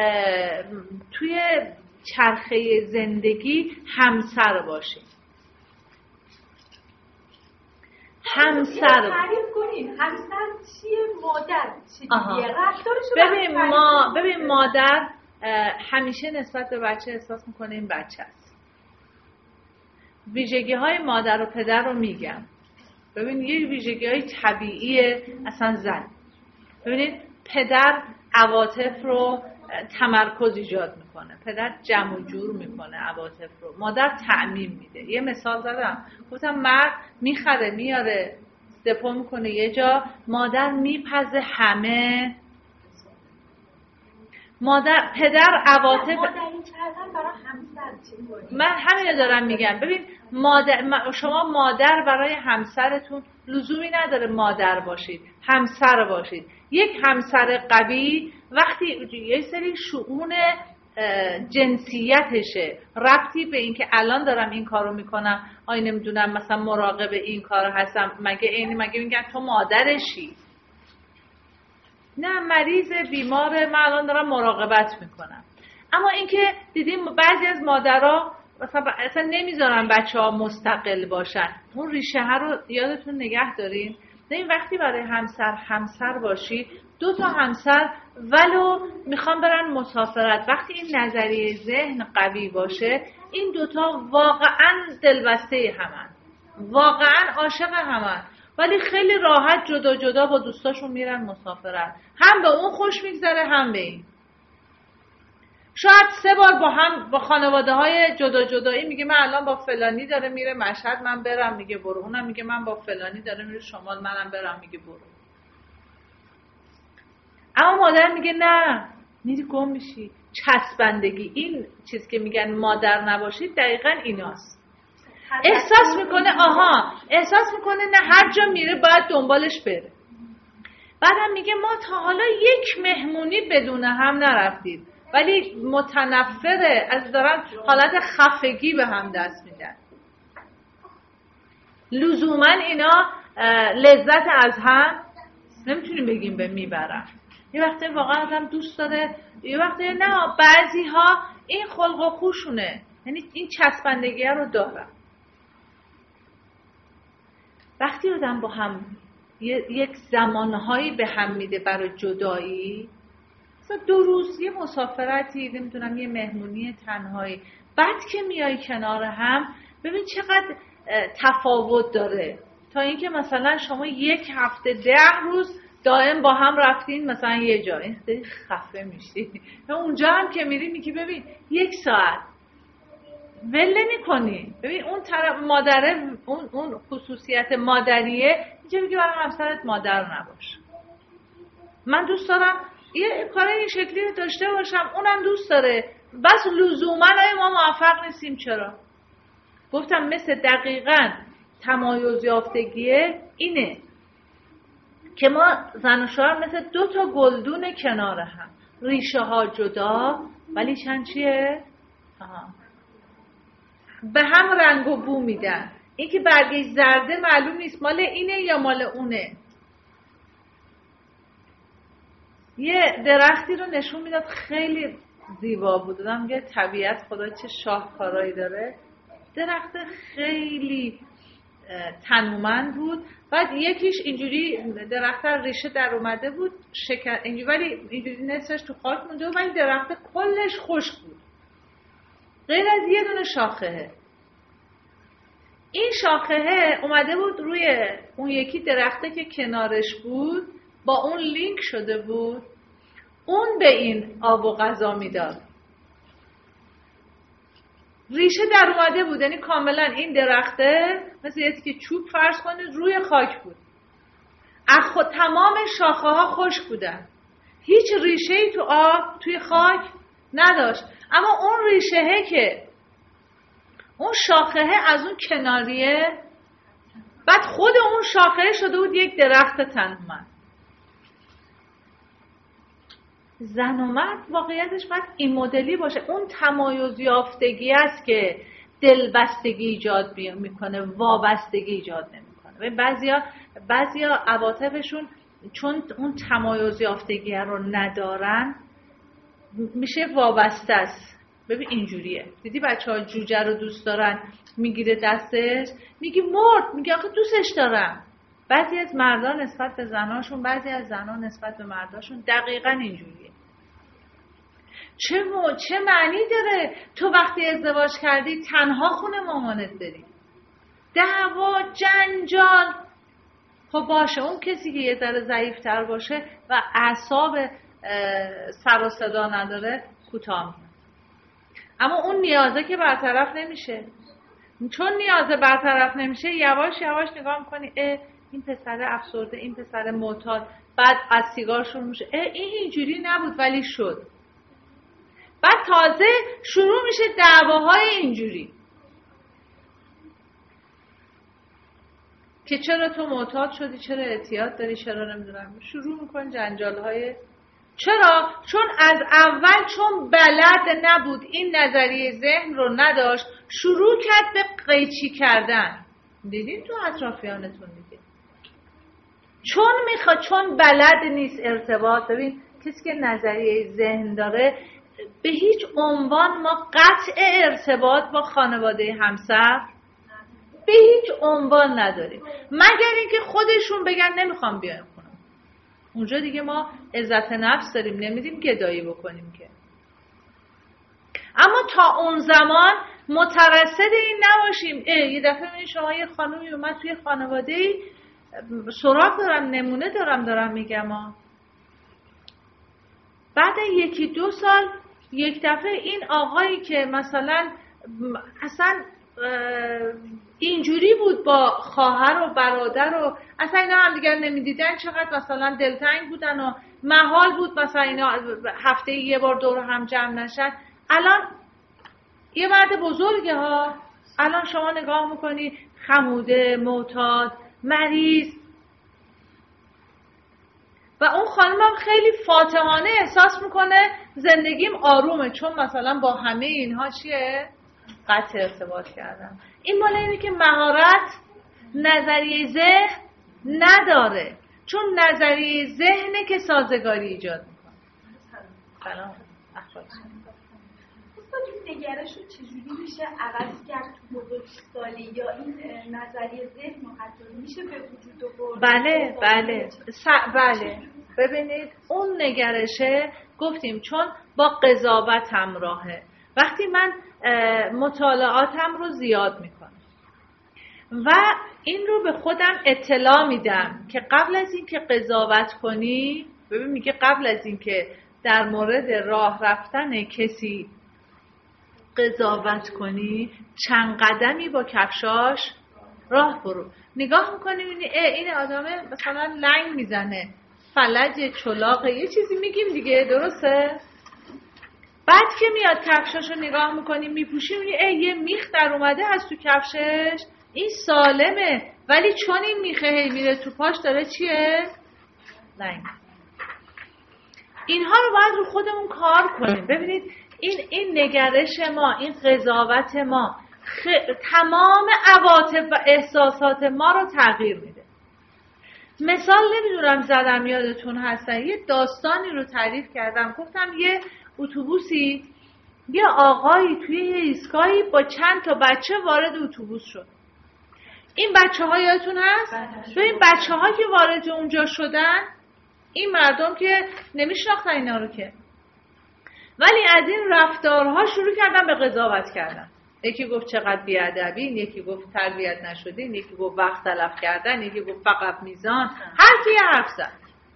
توی چرخه زندگی همسر باشیم، همسر تعریف کنیم همسر چیه، مادر چیه، رفتارشو ببین ما ببین مادر همیشه نسبت به بچه احساس میکنه این بچه است. ویژگی های مادر و پدر رو میگم. ببین یه ویژگی های طبیعیه اصلا زن. ببینید پدر عواطف رو تمرکز ایجاد میکنه، پدر جمع و جور میکنه عواطف رو، مادر تعمیم میده. یه مثال زدم گفتم مرد میخره میاره دپو میکنه یه جا، مادر میپزه همه. مادر پدر عواطف مادری کردن برای همسر من همینو دارم میگم. ببین مادر، شما مادر برای همسرتون لزومی نداره مادر باشید، همسر باشید. یک همسر قوی وقتی یه سری شؤون جنسیتشه، ربطی به این که الان دارم این کارو میکنم، آی نمیدونم مثلا مراقب این کار هستم، مگه این مگه میگن تو مادرشی؟ نه، مریض بیماره، من الان دارم مراقبت میکنم. اما اینکه دیدیم بعضی از مادرها مثلا اصلا نمیذارن بچه‌ها مستقل باشن. اون ریشه ها رو یادتون نگه دارین. این وقتی برای همسر همسر باشی، دو تا همسر ولو میخوان برن مسافرت، وقتی این نظریه ذهن قوی باشه، این دوتا واقعا دلبسته همن، واقعا عاشق همن، ولی خیلی راحت جدا جدا با دوستاشون میرن مسافرت. هم به اون خوش میگذره هم به این. شاید سه بار با هم با خانواده های جدا جدایی میگه من الان با فلانی داره میره مشهد، من برم، میگه برو. اونم میگه من با فلانی داره میره شمال، منم برم، میگه برو. اما مادر میگه نه، میری گم میشی. چسبندگی، این چیز که میگن مادر نباشید دقیقاً ایناست. احساس میکنه آها، احساس میکنه نه، هر جا میره باید دنبالش بره. بعدم میگه ما تا حالا یک مهمونی بدون هم نرفتید، ولی متنفره از دارن حالت خفگی به هم دست میدن. لزوما اینا لذت از هم نمیتونیم بگیم به میبرن. یه وقتی واقعا آدم دوست داره، یه وقتی نه. بعضی ها این خلق و خوشونه، یعنی این چسبندگی رو دارن. وقتی آدم با هم یک زمانهایی به هم میده برای جدایی، مثلا دو روز یه مسافرتی، نمیدونم یه مهمونی تنهایی، بعد که میای کنار هم ببین چقدر تفاوت داره تا اینکه مثلا شما یک هفته ده روز دائم با هم رفتین مثلا یه جا، این خیلی خفه میشی. اونجا هم که میری میگی ببین یک ساعت ول نمی‌کنی. ببین اون طرف مادره، اون اون خصوصیت مادریه، اینجا میگه برای همسرت مادر نباش. من دوست دارم یه کار این شکلی داشته باشم، اونم دوست داره، بس لزوما ما موفق نیستیم. چرا؟ گفتم مثل دقیقاً تمایز یافتگیه اینه که ما زن و شوهر مثل دو تا گلدون کنار هم، ریشه ها جدا ولی چند چیه؟ آها. به هم رنگ و بو میدن. این که برگش زرده معلوم نیست مال اینه یا مال اونه. یه درختی رو نشون میداد خیلی زیبا بود. دادم میگه طبیعت خدا چه شاهکارایی داره. درخت خیلی تنومند بود. بعد یکیش اینجوری درخت ریشه در اومده بود شکر اینجوری، ولی اینجوری نصفش تو خاک مونده بود، ولی درخت کلش خشک بود غیر از یه دونه شاخه. این شاخه اومده بود روی اون یکی درخته که کنارش بود، با اون لینک شده بود، اون به این آب و غذا میداد. ریشه در اومده بود، یعنی کاملا این درخته مثل یه که چوب فرض کنید روی خاک بود. اخو تمام شاخه ها خشک بودن، هیچ ریشه‌ای تو آب توی خاک نداشت. اما اون ریشه‌ه که اون شاخه از اون کناریه، بعد خود اون شاخه شده بود یک درخت تنومند. زن و مرد واقعیتش باید این مدلی باشه. اون تمایز یافتگی است که دلبستگی ایجاد میکنه، وابستگی ایجاد نمیکنه. بعضیا بعضیا عواطفشون چون اون تمایز یافتگی رو ندارن میشه وابسته است. ببین اینجوریه، دیدی بچه‌ها جوجه رو دوست دارن، میگیره دستش میگه مرد، میگه آخه دوستش دارم. بعضی از مردان نسبت به زناشون، بعضی از زنان نسبت به مرداشون دقیقاً اینجوریه. چه مو چه معنی داره تو وقتی ازدواج کردی تنها خونه مامانت بری؟ دعوا، جنجال. خب باشه، اون کسی که یه ذره ضعیف‌تر باشه و اعصاب سر و صدا نداره کوتاه میاد. اما اون نیازه که برطرف نمیشه. چون نیازه برطرف نمیشه یواش یواش نگاه میکنی اه این پسر افسرده، این پسر معتاد، بعد از سیگار شروع میشه، اه این اینجوری نبود ولی شد. بعد تازه شروع میشه دعواهای اینجوری که چرا تو معتاد شدی، چرا اعتیاد داری، چرا نمیدونم، شروع میکن جنجالهای. چرا؟ چون از اول چون بلد نبود، این نظریه ذهن رو نداشت، شروع کرد به قیچی کردن. دیدین تو اطرافیانتون دیگه، چون میخواد، چون بلد نیست ارتباط. ببین کسی که نظریه ذهن داره به هیچ عنوان ما قطع ارتباط با خانواده همسر به هیچ عنوان نداریم، مگر اینکه خودشون بگن نمیخوام بیایم خونه. اونجا دیگه ما عزت نفس داریم، نمیدیم گدایی بکنیم که. اما تا اون زمان مترصد این نباشیم اه یه دفعه ببینید شما یه خانومی اومد توی خانواده‌ای، سراغ دارم، نمونه دارم دارم میگم ها. بعد یکی دو سال یک دفعه این آقایی که مثلا اصلا اینجوری بود با خواهر و برادر و اصلا اینا هم دیگر نمیدیدن، چقدر مثلا دلتنگ بودن و محال بود مثلا اینا هفته یه بار دور هم جمع نشن. الان یه مرد بزرگه ها، الان شما نگاه میکنی خموده، معتاد، مریض، و اون خانم هم خیلی فاتحانه احساس میکنه زندگیم آرومه، چون مثلا با همه اینها چیه؟ قطع ارتباط کردم. این مال اینه که مهارت نظریه ذهن نداره، چون نظریه ذهنه که سازگاری ایجاد میکنه. سلام. این نگرش رو چجوری میشه عوض کرد تو بزرگسالی، یا این نظریه ذهن رو حتی میشه به وجود آورد؟ بله بله س... بله ببینید اون نگرشه گفتیم چون با قضاوت همراهه. وقتی من مطالعاتم رو زیاد میکنم و این رو به خودم اطلاع میدم که قبل از این که قضاوت کنی، ببین میگه قبل از این که در مورد راه رفتن کسی قضاوت کنی چند قدمی با کفشاش راه برو. نگاه میکنی میبینی این آدمه مثلا لنگ میزنه، فلج، چلاقه، یه چیزی میگیم دیگه، درسته؟ بعد که میاد کفشاشو نگاه میکنی میپوشی میبینی ای یه میخ در اومده از تو کفشش، این سالمه، ولی چون این میخه هی میره تو پاش داره چیه؟ لنگ. اینها رو باید رو خودمون کار کنیم. ببینید این این نگرش ما، این قضاوت ما خ... تمام عواطف و احساسات ما رو تغییر میده. مثال نمیدونم زدم یادتون هستن، یه داستانی رو تعریف کردم، گفتم یه اتوبوسی یه آقایی توی یه ایستگاهی با چند تا بچه وارد اتوبوس شد. این بچه ها یادتون هست؟ تو این بچه ها که وارد اونجا شدن، این مردم که نمیشناختن اینا رو که، ولی از این رفتارها شروع کردن به قضاوت کردن. یکی گفت چقدر بیادبین، یکی گفت تربیت نشدین، یکی گفت وقت تلف کردن، یکی گفت فقط میزان، هر کی حرف زد.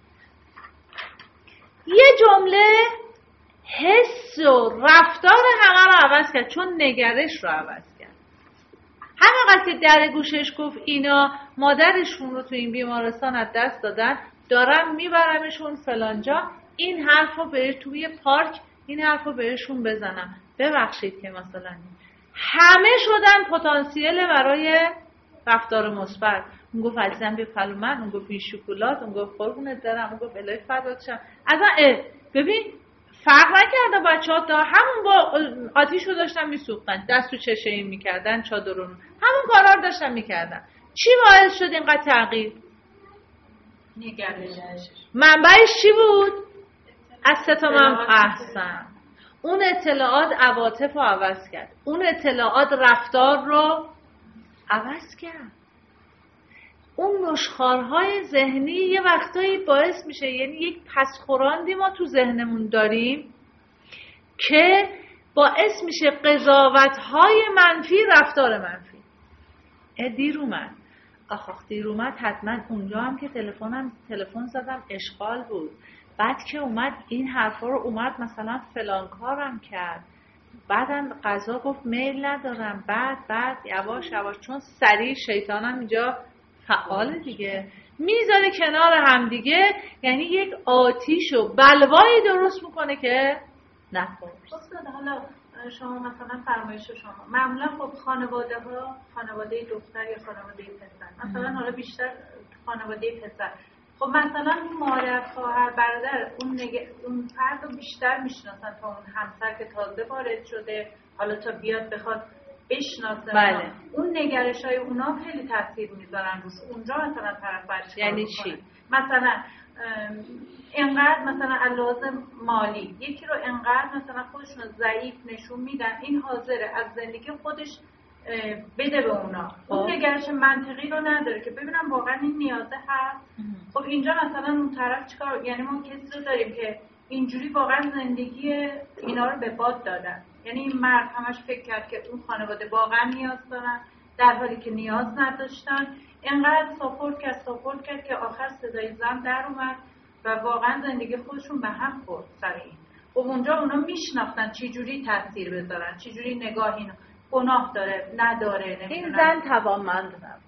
یه جمله حس و رفتار همه رو عوض کرد، چون نگرش رو عوض کرد. همینقدر که در گوشش گفت اینا مادرشون رو تو این بیمارستان از دست دادن، دارم میبرمشون فلانجا، این حرف رو به توی پارک این حرف رو بهشون بزنم، ببخشید که مثلا همه شدن پتانسیل برای رفتار مثبت. اون گفت عزیزم بیا پلو من، اون گفت بی شکلات، اون گفت قربونت برم، اون گفت الهی فدات شم. اصلا ببین فرق نکرده، بچه‌ها تا همون با آتیش رو داشتن میسوختن، دست تو چشه این میکردن، چادرون همون کارا رو داشتن میکردن. چی باعث شد اینقدر تغییر؟ نگرش. منبعش چی بود؟ از سه تا من احسن. اون اطلاعات عواطف رو عوض کرد، اون اطلاعات رفتار رو عوض کرد. اون نشخوارهای ذهنی یه وقتایی باعث میشه، یعنی یک پسخوراندی ما تو ذهنمون داریم که باعث میشه قضاوت‌های منفی، رفتار منفی. دیر اومد، آخ آخ دیر اومد، حتما اونجا هم که تلفنم تلفن زدم اشغال بود، بعد که اومد این حرفا رو اومد مثلا فلان کارم کرد، بعدم قضا گفت میل ندارم، بعد بعد یواش یواش، چون سریع شیطانم اینجا فعال دیگه، میذاره کنار هم دیگه، یعنی یک آتیش و بلوایی درست میکنه که نپرس. استاد حالا شما مثلا فرمایش شما معمولا خب خانواده ها خانواده دختر یا خانواده پسر مثلا حالا بیشتر خانواده پسر خب مثلا مادر خواهر برادر اون نگ... اون فرد رو بیشتر میشناسن تا اون همسر که تازه وارد شده حالا تا بیاد بخواد بشناسه. بله. اون نگرش های اونا خیلی تاثیر میذارن روش. اونجا مثلا طرف برش یعنی چی؟ مثلا انقدر مثلا علاوه مالی یکی رو انقدر مثلا خودشون ضعیف نشون میدن این حاضره از زندگی خودش بده به اونا. اون نگرش منطقی رو نداره که ببینم واقعا این نیازه هست. خب اینجا مثلا اون طرف چیکار، یعنی ما کسی رو داریم که اینجوری واقعا زندگی اینا رو به باد دادن. یعنی این مرد همش فکر کرد که اون خانواده واقعا نیاز دارن در حالی که نیاز نداشتن. اینقدر ساپورت کرد ساپورت کرد که آخر صدای زن در اومد و واقعا زندگی خودشون به هم خورد سر این. خب اونجا اونا میشناختن چی جوری تاثیر بذارن، چی جوری نگاه اینو گناه داره نداره. این زن توانمند نبود.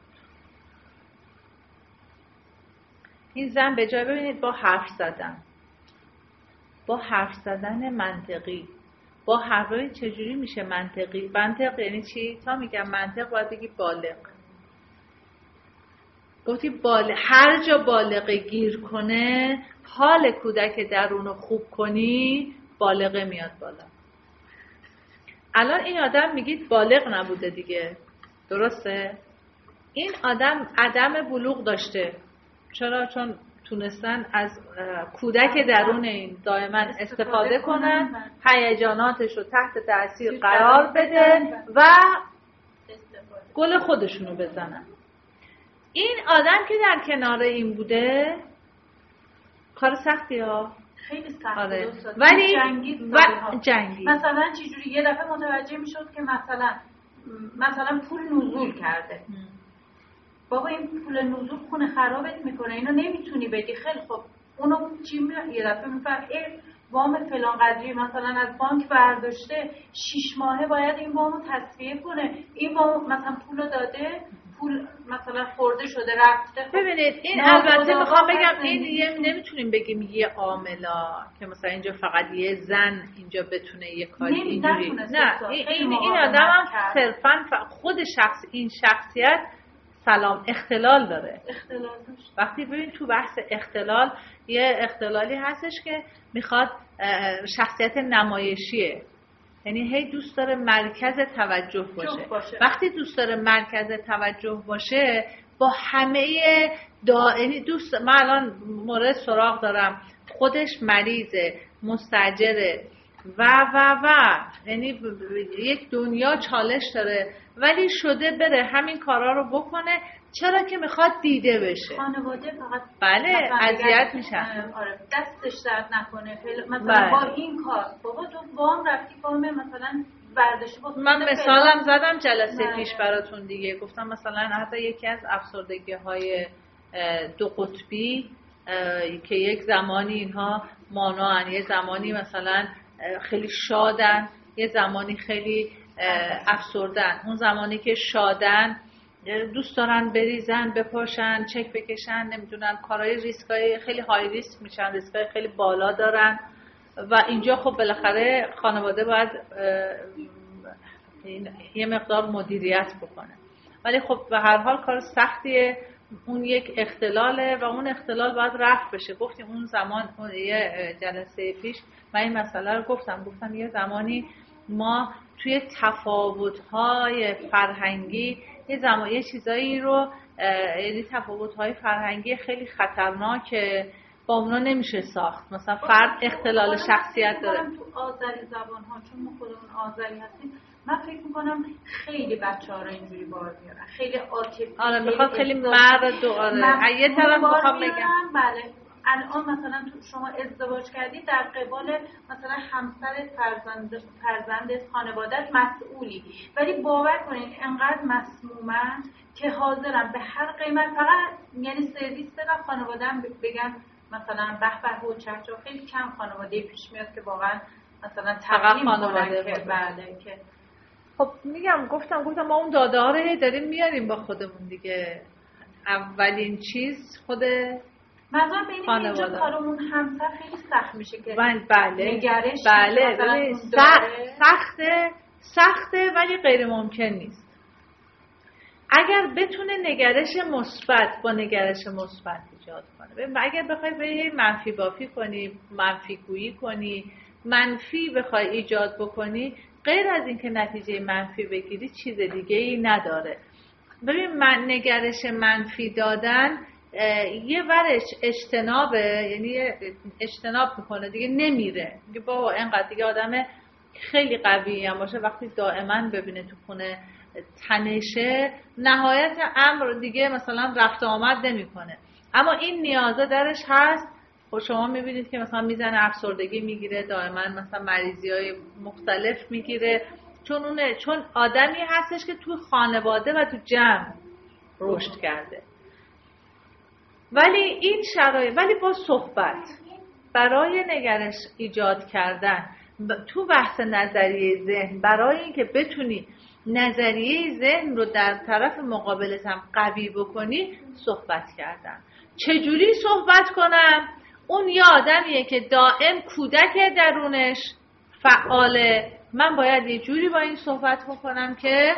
این زن به جای ببینید با حرف زدن با حرف زدن منطقی با حرفای چجوری میشه منطقی؟ منطق یعنی چی؟ تا میگم منطق باید بگی بالغ. گفتی بالغ، هر جا بالغ گیر کنه حال کودک درونو خوب کنی بالغه میاد بالا. الان این آدم میگید بالغ نبوده دیگه، درسته؟ این آدم عدم بلوغ داشته. چرا؟ چون تونستن از کودک درون این دائما استفاده کنن، هیجاناتش رو تحت تاثیر قرار بده و گل خودشونو بزنن. این آدم که در کنار این بوده کار سختی ها، خیلی سخت آره. بود ولی جنگید و جنگید. مثلا چجوری یه دفعه متوجه میشد که مثلا مثلا پول نزول کرده م. بابا این پول نزول خونه خرابت میکنه، اینو نمیتونی بدی. خیلی خب اونو چی میاد یه دفعه میفهم ای وام فلان قدری مثلا از بانک برداشته شش ماهه باید این وامو تسویه کنه، این وام مثلا پولو داده پول مثلا خورده شده رفته. خب ببینید این البته میخوام بگم این یه نمیتونیم بگیم یه عاملا که مثلا اینجا فقط یه زن اینجا بتونه یه کاری اینجوری نه. این این آدم هم صرفا خود شخص این شخصیت سلام اختلال داره. اختلال وقتی ببین تو بحث اختلال یه اختلالی هستش که میخواد شخصیت نمایشیه، یعنی هی دوست داره مرکز توجه باشه. باشه. وقتی دوست داره مرکز توجه باشه با همه دا... یعنی دوست من الان مورد سراغ دارم خودش مریضه مستاجره و و و یعنی یک دنیا چالش داره ولی شده بره همین کارا رو بکنه. چرا؟ که میخواد دیده بشه. خانواده فقط بله اذیت میشن. آره دستش درد نکنه مثلا بله. با این کار بابا تو وام رفتی وام مثلا برداشتی. من مثالم زدم جلسه نه. پیش براتون دیگه گفتم مثلا حتی یکی از افسردگی های دو قطبی که یک زمانی اینها مانعن، یه زمانی مثلا خیلی شادن، یه زمانی خیلی افسردن. اون زمانی که شادن دوست دارن بریزن بپاشن چک بکشن نمیدونن کارهای ریسکای خیلی های ریسک میشن، ریسکای خیلی بالا دارن و اینجا خب بالاخره خانواده باید یه مقدار مدیریت بکنه. ولی خب به هر حال کار سختیه، اون یک اختلاله و اون اختلال باید رفع بشه. گفتیم اون زمان اون یه جلسه پیش من این مسئله رو گفتم گفتم یه زمانی ما توی تفاوت‌های فرهنگی یه زمان یه چیزایی رو یعنی تفاوت‌های فرهنگی خیلی خطرناکه با اونا نمیشه ساخت. مثلا فرد اختلال شخصیت داره. تو آذری زبان‌ها چون ما خودمون آذری هستیم من فکر میکنم خیلی بچه‌ها رو اینجوری بار میارن، خیلی عاطفی. آره میخواد خیلی مرد و آره یه طرف میخوام بگم بله الان مثلا تو شما ازدواج کردی در قبال مثلا همسر فرزند فرزند خانواده‌ات مسئولی، ولی باور کنید انقدر مسمومن که حاضرن به هر قیمت فقط یعنی سرویس بدن خانواده‌ام بگن مثلا به به و چرچا. خیلی کم خانواده پیش میاد که واقعا مثلا تقدیم خانواده که بله که خب میگم گفتم گفتم ما اون داده ها رو داریم میاریم با خودمون دیگه. اولین چیز خود مثلا ببینید اینجا کارمون همسر خیلی سخت میشه که بله نگرش بله بله سخته سخته ولی غیر ممکن نیست. اگر بتونه نگرش مثبت با نگرش مثبت ایجاد کنه. اگر بخوای به منفی بافی کنی، منفی گویی کنی، منفی بخوای ایجاد بکنی، غیر از اینکه نتیجه منفی بگیری چیز دیگه ای نداره. ببین من نگرش منفی دادن یه ورش اجتنابه، یعنی اجتناب میکنه دیگه، نمیره میگه بابا اینقدر دیگه آدم خیلی قوی هم باشه وقتی دائما ببینه تو خونه تنشه نهایت امر دیگه مثلا رفت آمد نمیکنه. اما این نیازه درش هست. خب شما میبینید که مثلا میزنه افسردگی میگیره، دائما مثلا مریضی های مختلف میگیره، چون اونه چون آدمی هستش که تو خانواده و تو جمع رشد کرده. ولی این شرایط ولی با صحبت برای نگرش ایجاد کردن تو بحث نظریه ذهن، برای اینکه بتونی نظریه ذهن رو در طرف مقابلت هم قوی بکنی، صحبت کردن. چجوری صحبت کنم؟ اون یه آدمیه که دائم کودک درونش فعاله، من باید یه جوری با این صحبت بکنم که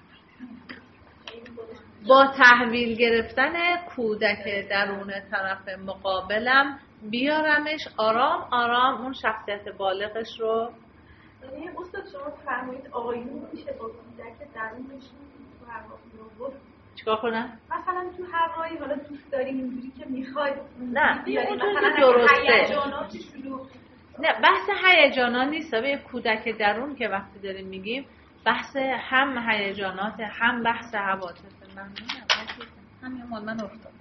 با تحویل گرفتن کودک درون طرف مقابلم بیارمش آرام آرام اون شخصیت بالغش رو. یعنی استاد شما فرمایید آقایون میشه با کودک درونشون تو هر راهی چیکار کنن؟ مثلا تو هر راهی حالا دوست داری اینجوری که میخوای نه مثلا درسته هیجانات شلوغ. نه بحث هیجانات نیست. به کودک درون که وقتی داریم میگیم بحث هم هیجانات هم بحث عواطف. من همین مال من افتاد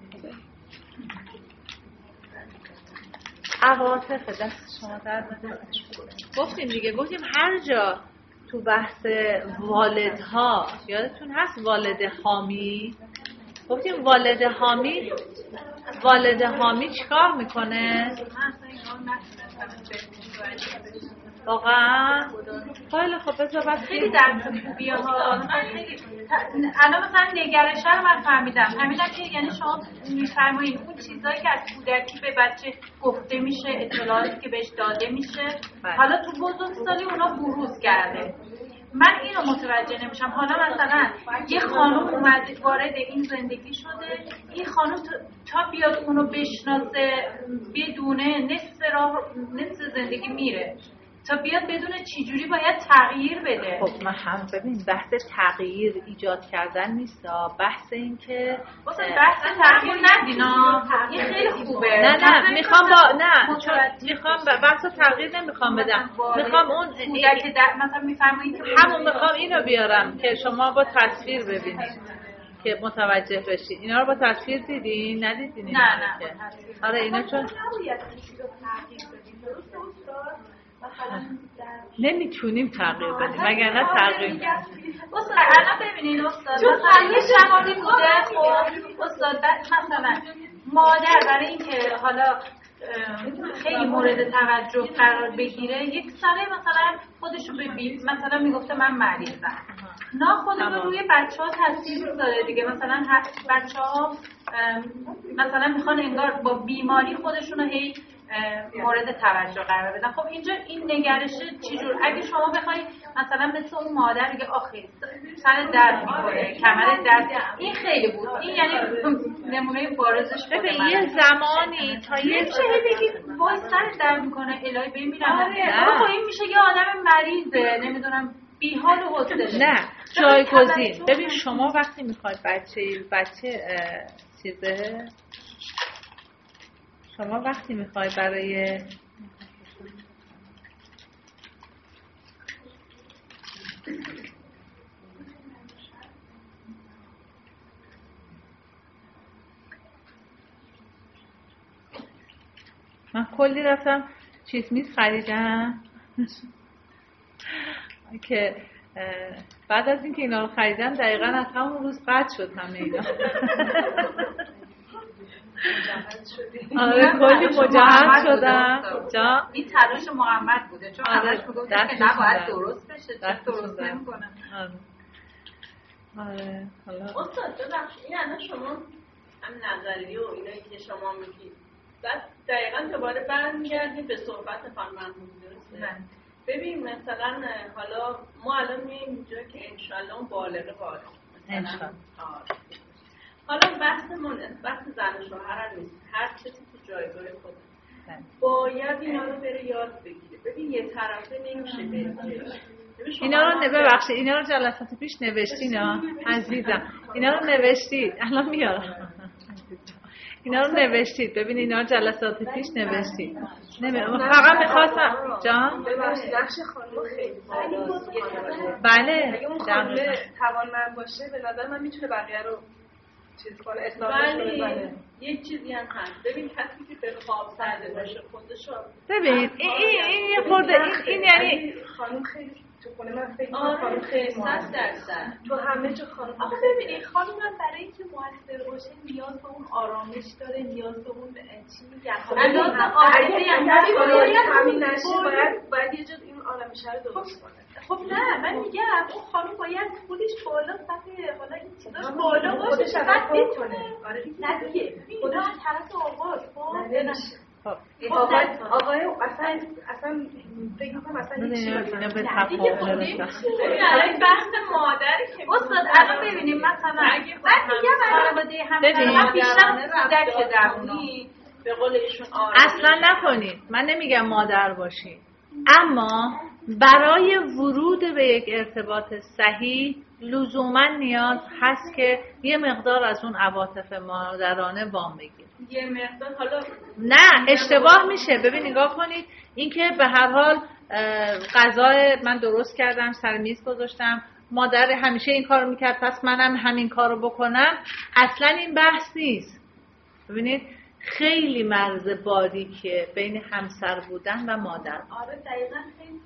عواطف دست شما در گفتیم دیگه. گفتیم هر جا تو بحث والدها یادتون هست والد حامی، گفتیم والد حامی والد حامی چیکار میکنه؟ واقعا خیلی خب بذار بعد خیلی در خوبیه ها. الان مثلا نگرشه رو من فهمیدم فهمیدم که یعنی شما میفرمایید اون چیزایی که از کودکی به بچه گفته میشه، اطلاعاتی که بهش داده میشه بله. حالا تو بزرگسالی اونا بروز کرده. من اینو متوجه نمیشم. حالا مثلا یه خانم اومده وارد این زندگی شده، این خانم تا بیاد اونو بشناسه بدونه نصف راه نصف زندگی میره، تا بیاد بدونه چی جوری باید تغییر بده. خب من هم ببین بحث تغییر ایجاد کردن نیست، بحث این که واسه بحث تغییر ندینا این خیلی خوبه. نه نه میخوام با نه چون میخوام بحث تغییر نمیخوام بدم، میخوام اون کودک مثلا میفرمایید که همون میخوام اینو بیارم که شما با تصویر ببینید که متوجه بشید. اینا رو با تصویر دیدین؟ ندیدین؟ نه نه که آره اینا چون نمیتونیم تغییر بدیم مگر نه تغییر. استاد الان ببینید استاد مثلا یه شخصی بوده خب استاد مثلا مادر برای اینکه حالا خیلی مورد توجه قرار بگیره یک ساله مثلا خودشو ببین مثلا میگفته من مریضم، ناخودآگاه رو روی بچه‌ها تاثیر میذاره دیگه. مثلا بچه‌ها مثلا میخوان انگار با بیماری خودشونو هی مورد توجه قرار بدن. خب اینجا این نگرشه چجور؟ اگه شما بخوای مثلا مثل اون مادر بگه آخه سر درد میکنه، کمر درد، این خیلی بود. این یعنی نمونه بارزش بود. ببین یه زمانی تا یه چه بگی وای سر درد میکنه الهی بمیرم. خب این میشه یه آدم مریضه نمیدونم بی حال و حوصله. نه جایگزین. ببین شما وقتی میخواید بچه بچه چیزه شما وقتی میخوای برای من کلی رفتم چیز میز خریدم که بعد از اینکه اینا رو خریدم دقیقاً از همون روز قطع شد همه اینا. آره کلی مجهز شدم. جا این تلاش محمد بوده چون همش میگفت که نباید درست بشه چون درست نمی‌کنه. آره آره حالا استاد ببخشید این الان شما هم نظریه و اینایی که شما میگید بعد دقیقاً دوباره برمیگردیم به صحبت خانم محمودی درسته؟ ببین مثلا حالا ما الان میایم اینجا که انشالله اون بالغه بالغ مثلا حالا بحثمونه بحث زن و شوهر هم نیست، هر چیزی تو جایگاه خودش باید اینا رو بره یاد بگیره. ببین یه طرفه نمیشه بگیره. اینا رو ببخشید اینا رو جلسات پیش نوشتین ها عزیزم، اینا رو نوشتید الان میارم، اینا رو نوشتید ببین اینا رو جلسات پیش نوشتید. نمیدونم فقط می‌خواستم جان ببخشید نقش خانم خیلی بالاست. بله اگه اون خانم توانمند باشه به نظر من میتونه بقیه رو چیز کنه، اصلاح کنه. یک چیزی هم هست، ببین کسی که به خواب سرده باشه خودشو ببین این این یه خورده این این یعنی خانم خیلی تو خونه من فکر کنم خانم خیلی صد درصد تو همه جا خانم. آخه ببینید خانم من برای اینکه موثر باشه نیاز به اون آرامش داره، نیاز به اون چی میگم نیاز به عاطفه هم همین نشه، باید باید یه جا این آرامش رو درست کنه. خب نه من میگم اون خانم باید خودش بالا سطح حالا این چیزاش بالا باشه فقط بتونه نه دیگه خدا از طرف آقا خب آقای آقای اصلا اصلا فکر می‌کنم اصلا هیچ اینا به تفاهم برسن. ببین الان بحث مادری که استاد الان ببینیم مثلا اگه من میگم خانواده همسر بیشتر کودک درونی به قول ایشون اصلا نکنید، من نمیگم مادر باشید، اما برای ورود به یک ارتباط صحیح لزوما نیاز هست که یه مقدار از اون عواطف مادرانه وام بگیرید. یه مقدار حالا نه اشتباه میشه. ببین نگاه کنید اینکه به هر حال غذا من درست کردم سر میز گذاشتم، مادر همیشه این کارو میکرد پس منم همین کارو بکنم، اصلا این بحث نیست. ببینید خیلی مرز باریکه بین همسر بودن و مادر. آره دقیقاً خیلی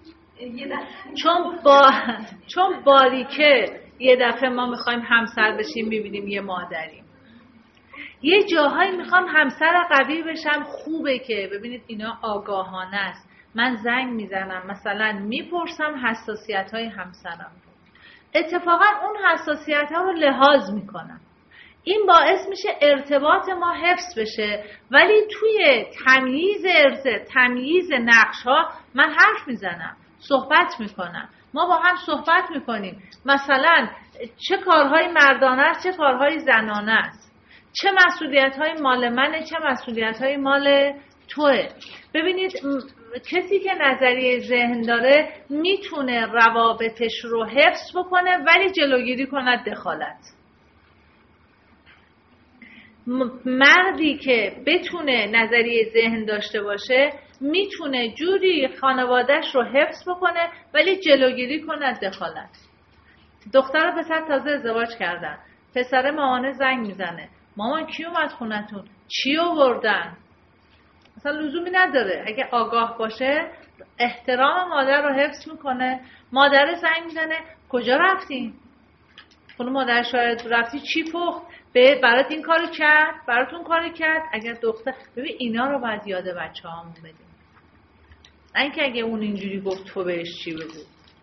چون با چون باریکه یه دفعه ما میخوایم همسر بشیم میبینیم یه مادریم، یه جاهایی میخوام همسر قوی بشم خوبه که ببینید اینا آگاهانه است. من زنگ میزنم مثلا میپرسم حساسیت های همسرم، اتفاقا اون حساسیت ها رو لحاظ میکنم، این باعث میشه ارتباط ما حفظ بشه. ولی توی تمییز ارزه تمییز نقش ها من حرف میزنم، صحبت میکنم، ما با هم صحبت میکنیم مثلا چه کارهای مردانه است چه کارهای زنانه است، چه مسئولیت‌های مال منه چه مسئولیت‌های مال توه. ببینید کسی که نظریه ذهن داره میتونه روابطش رو حفظ بکنه ولی جلوگیری کند دخالت. مردی که بتونه نظریه ذهن داشته باشه میتونه جوری خانوادهش رو حفظ بکنه ولی جلوگیری کند دخالت. دختر و پسر تازه ازدواج کردن، پسر مامانه زنگ میزنه مامان کی اومد خونتون، چی آوردن، مثلا لزومی نداره. اگه آگاه باشه احترام مادر رو حفظ میکنه. مادر زنگ میزنه کجا رفتین، خونه مادر شاید رفتی چی پخت، به برات این کارو کرد براتون کارو کرد. اگر دختر ببین اینا رو باید یاد بچه‌هامون بدیم، نه اینکه اگه اون اینجوری گفت تو بهش چی بگو.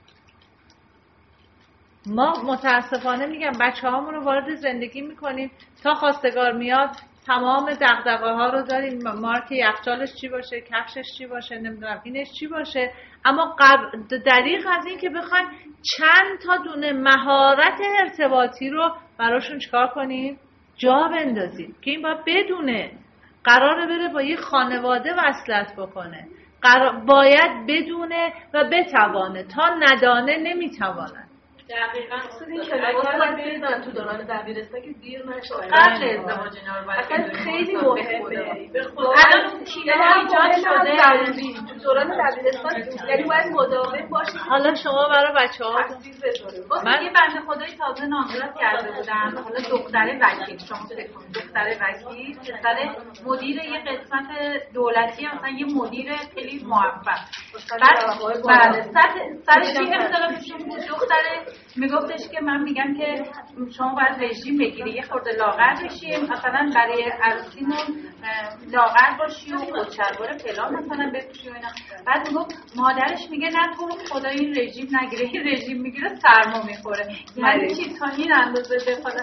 ما متاسفانه میگم بچه‌هامون رو وارد زندگی میکنیم تا خواستگار میاد تمام دغدغه ها رو داریم، مارک یخچالش چی باشه، کفشش چی باشه، نمیدونم اینش چی باشه، اما دریغ از این که بخوایم چند تا دونه مهارت ارتباطی رو براشون چکار کنیم جا بندازیم که این باید بدونه قراره بره با یه خانواده وصلت بکنه، باید بدونه و بتوانه، تا ندانه نمیتوانه. دقیقاً این کلاس باید بدن تو دوران دبیرستان که دیر نشه قبل ازدواج اینا رو باید اصلا خیلی مهمه. الان اون کینه ایجاد شده ضروری تو دوران دبیرستان، یعنی باید مداوم باشید. حالا شما برای بچه‌ها من یه بنده خدایی تازه نامزد کرده بودم، حالا دختر وکیل، شما فکر کنید دختر وکیل پسر مدیر یه قسمت دولتی، مثلا یه مدیر خیلی موفق. بعد بله سر سر چی اختلافشون بود، دختره میگفتش که من میگم که شما باید رژیم بگیری، یه خورده لاغر بشی، مثلا برای عروسیمون لاغر باشی و خودشلوار فلان مثلا بپوشی و اینا. بعد میگفت مادرش میگه نه تو رو خدا این رژیم نگیره، این رژیم میگیره سرما میخوره. یعنی چی تا این اندازه بخواد.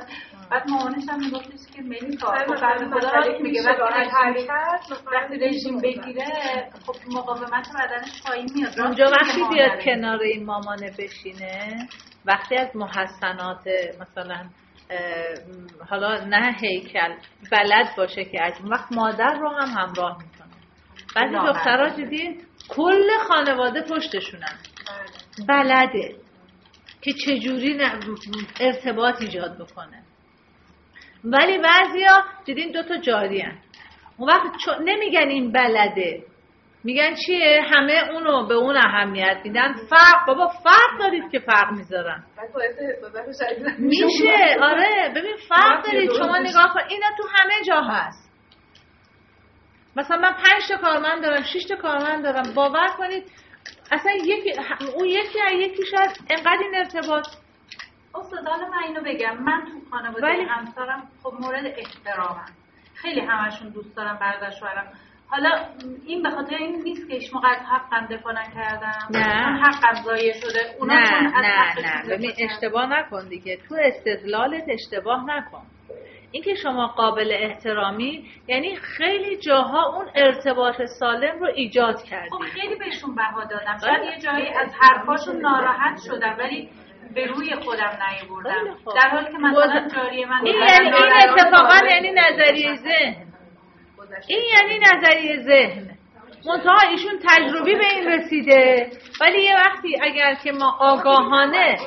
بعد مامانش هم میگفتش که ملیکا خب خدا راست میگه وقتی رژیم بگیره خب مقاومت بدنش پایین میاد. اونجا وقتی بیاد کنار این مامانه بشینه، وقتی از محسنات مثلا حالا نه هیکل بلد باشه که از اون وقت مادر رو هم همراه میکنه. بعضی دخترها دیدین کل خانواده پشتشونن، بلده که چجوری ارتباط ایجاد بکنه. ولی بعضیا دیدین دوتا جاری هن. اون وقت نمیگن این بلده، میگن چیه؟ همه اونو به اون اهمیت میدن. فرق بابا فرق دارید که فرق میذارن میشه. آره ببین فرق دارید. شما نگاه کن اینا تو همه جا هست. مثلا من پنج تا کارمند دارم، شش تا کارمند دارم، باور کنید اصلا یکی اون یکی یکی شاید انقدر این ارتباط. استاد حالا من اینو بگم، من تو خانواده ولی... همسرم خب مورد احترامم، خیلی همشون دوست دارم برادر شوهرم. حالا این به خاطر این نیست که هیچ موقع از حقم دفاع نکردم، نه حقم ضایع شده. اونا نه نه نه ببین اشتباه نکن دیگه، تو استدلالت اشتباه نکن. اینکه شما قابل احترامی یعنی خیلی جاها اون ارتباط سالم رو ایجاد کردی. خب خیلی بهشون بها دادم، شاید یه جایی از حرفاشون ناراحت شدم ولی به روی خودم نیاوردم، در حالی که مثلا جاری من این یعنی این اتفاقا یعنی نظریه ذهن، این یعنی نظریه ذهن. منتها ایشون تجربی به این رسیده. ولی یه وقتی اگر که ما آگاهانه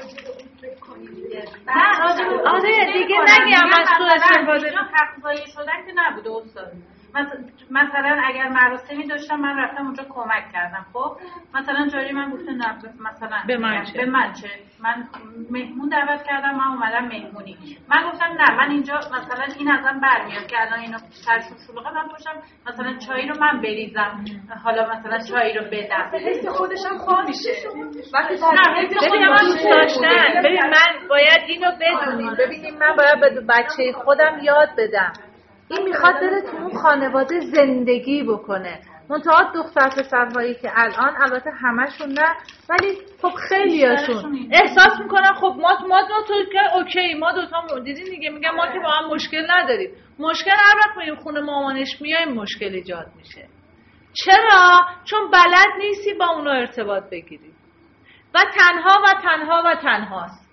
آره دیگه نگیم از تو استفاده حق ضایع شدن که نبوده استاد. مثلا اگر مراسمی داشتم من رفتم اونجا کمک کردم، خب مثلا جاری من گفته نه مثلا به من چه؟ به من چه؟ من مهمون دعوت کردم، من اومدم مهمونی. من گفتم نه من اینجا مثلا این ازم برمیاد که الان اینو سرشون شلوغه، من پاشم مثلا چای رو من بریزم، حالا مثلا چای رو بدم. حس خودش هم خواه میشه. وقتی ببین من دوست داشتن، ببین من باید اینو بدونیم، ببینیم من باید به بچه خودم یاد بدم این میخواد بره تو اون خانواده زندگی بکنه. منتها دختر پسرهایی که الان البته همشون نه ولی خب خیلیاشون احساس میکنن خب ما ما دو تا که اوکی ما دو تا دیدین دیگه، میگن ما که با هم مشکل نداریم. مشکل هر وقت میریم خونه مامانش میایم مشکل ایجاد میشه. چرا؟ چون بلد نیستی با اونا ارتباط بگیری و تنها و تنها و تنهاست.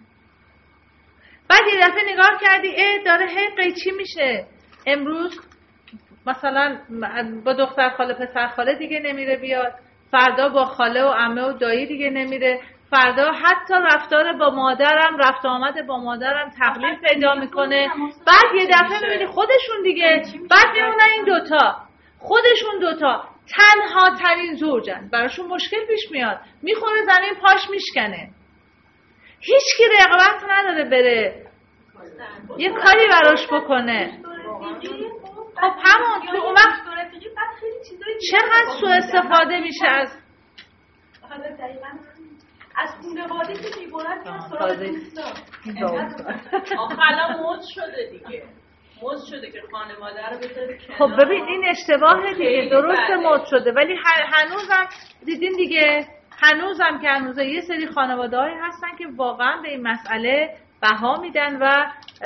بعد یه دفعه نگاه کردی ای داره هی قیچی میشه. امروز مثلا با دختر خاله پسر خاله دیگه نمیره بیاد، فردا با خاله و عمه و دایی دیگه نمیره، فردا حتی رفتار با مادرم رفت آمد با مادرم تقلیل پیدا میکنه. بعد یه دفعه میبینی خودشون دیگه، بعد میمونن این دوتا خودشون دوتا تنها ترین زوجن، براشون مشکل پیش میاد، میخوره زمین پاش میشکنه، هیچ کی رغبت نداره بره یه کاری براش بکنه. خب همون تو اون وقت چقدر سوء استفاده میشه از از خانواده که میبرن که سراغ دوستان. آخه الان مد شده دیگه، مد شده که خانواده رو بذاره کنار. خب ببین این اشتباهه دیگه، درسته مد شده ولی هنوزم دیدین دیگه، هنوزم که هنوزه یه سری خانواده‌هایی هستن که واقعا به این مسئله بها میدن و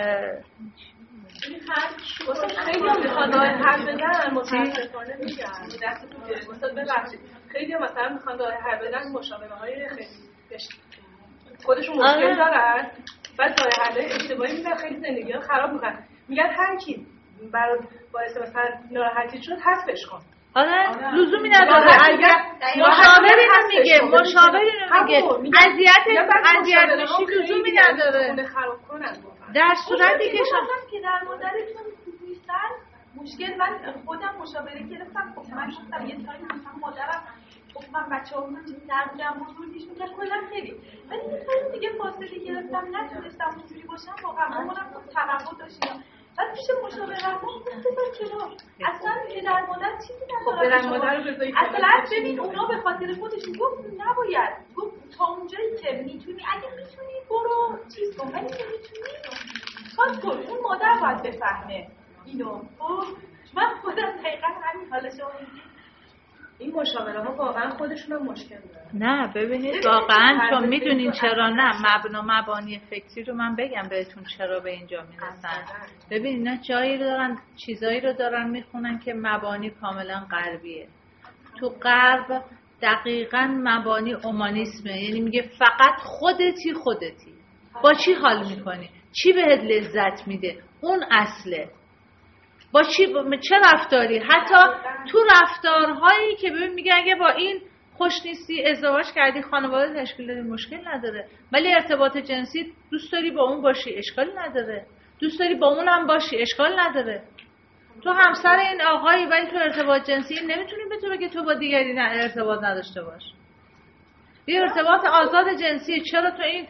خیلی هم میخوان راه حل بدن، متاسفانه میگن دستتون گرفت. استاد ببخشید خیلی هم مثلا میخوان راه حل بدن، مشاوره های خیلی خودشون مشکل دارن، بعد راه حل اشتباهی میدن، خیلی زندگی ها خراب میکنن. میگن هر کی برای باعث مثلا ناراحتی شد حذفش کن. آره لزومی نداره. اگر مشاوری نمیگه، مشاوری نمیگه اذیت اذیت میشی لزومی نداره. در صورتی که شما که در مادرتون نیستن مشکل، من خودم مشاوره گرفتم. خب من گفتم یه تایی مثلا مادرم خب من بچه‌هامون در بودم بزرگیش میگن کلا خیلی، ولی یه تایی دیگه فاصله گرفتم نتونستم اونجوری باشم. واقعا مامانم خب توقع داشتم. بعد پیش مشاورم گفتم چرا اصلا پدر مادر چیزی نداره. پدر مادر رو بذارید اصلا ببین اونا به خاطر خودشون گفت نباید، گفت تا اونجایی که میتونی، اگه میتونی برو چیز کن، ولی که میتونی خاص کن. اون مادر باید بفهمه اینو. خب من خودم دقیقا همین حالا شما میگید این مشاوره ها واقعا خودشون هم مشکل دارن. نه ببینید واقعا چون میدونین چرا نه مبنا مبانی فکری رو من بگم بهتون چرا به اینجا میرسن. ببینید اینا جایی رو دارن چیزایی رو دارن میخونن که مبانی کاملا غربیه. تو غرب دقیقاً مبانی اومانیسمه، یعنی میگه فقط خودتی خودتی، با چی حال میکنی، چی بهت لذت میده، اون اصله، با چی با چه رفتاری. حتی تو رفتارهایی که ببین میگه اگه با این خوش نیستی ازدواج کردی خانواده تشکیل دادی مشکل نداره، ولی ارتباط جنسی دوست داری با اون باشی اشکال نداره، دوست داری با اون هم باشی اشکال نداره. تو همسر این آقایی ولی تو ارتباط جنسی نمیتونی به تو بگه تو با دیگری نه ارتباط نداشته باش. یه ارتباط آزاد جنسی، چرا تو این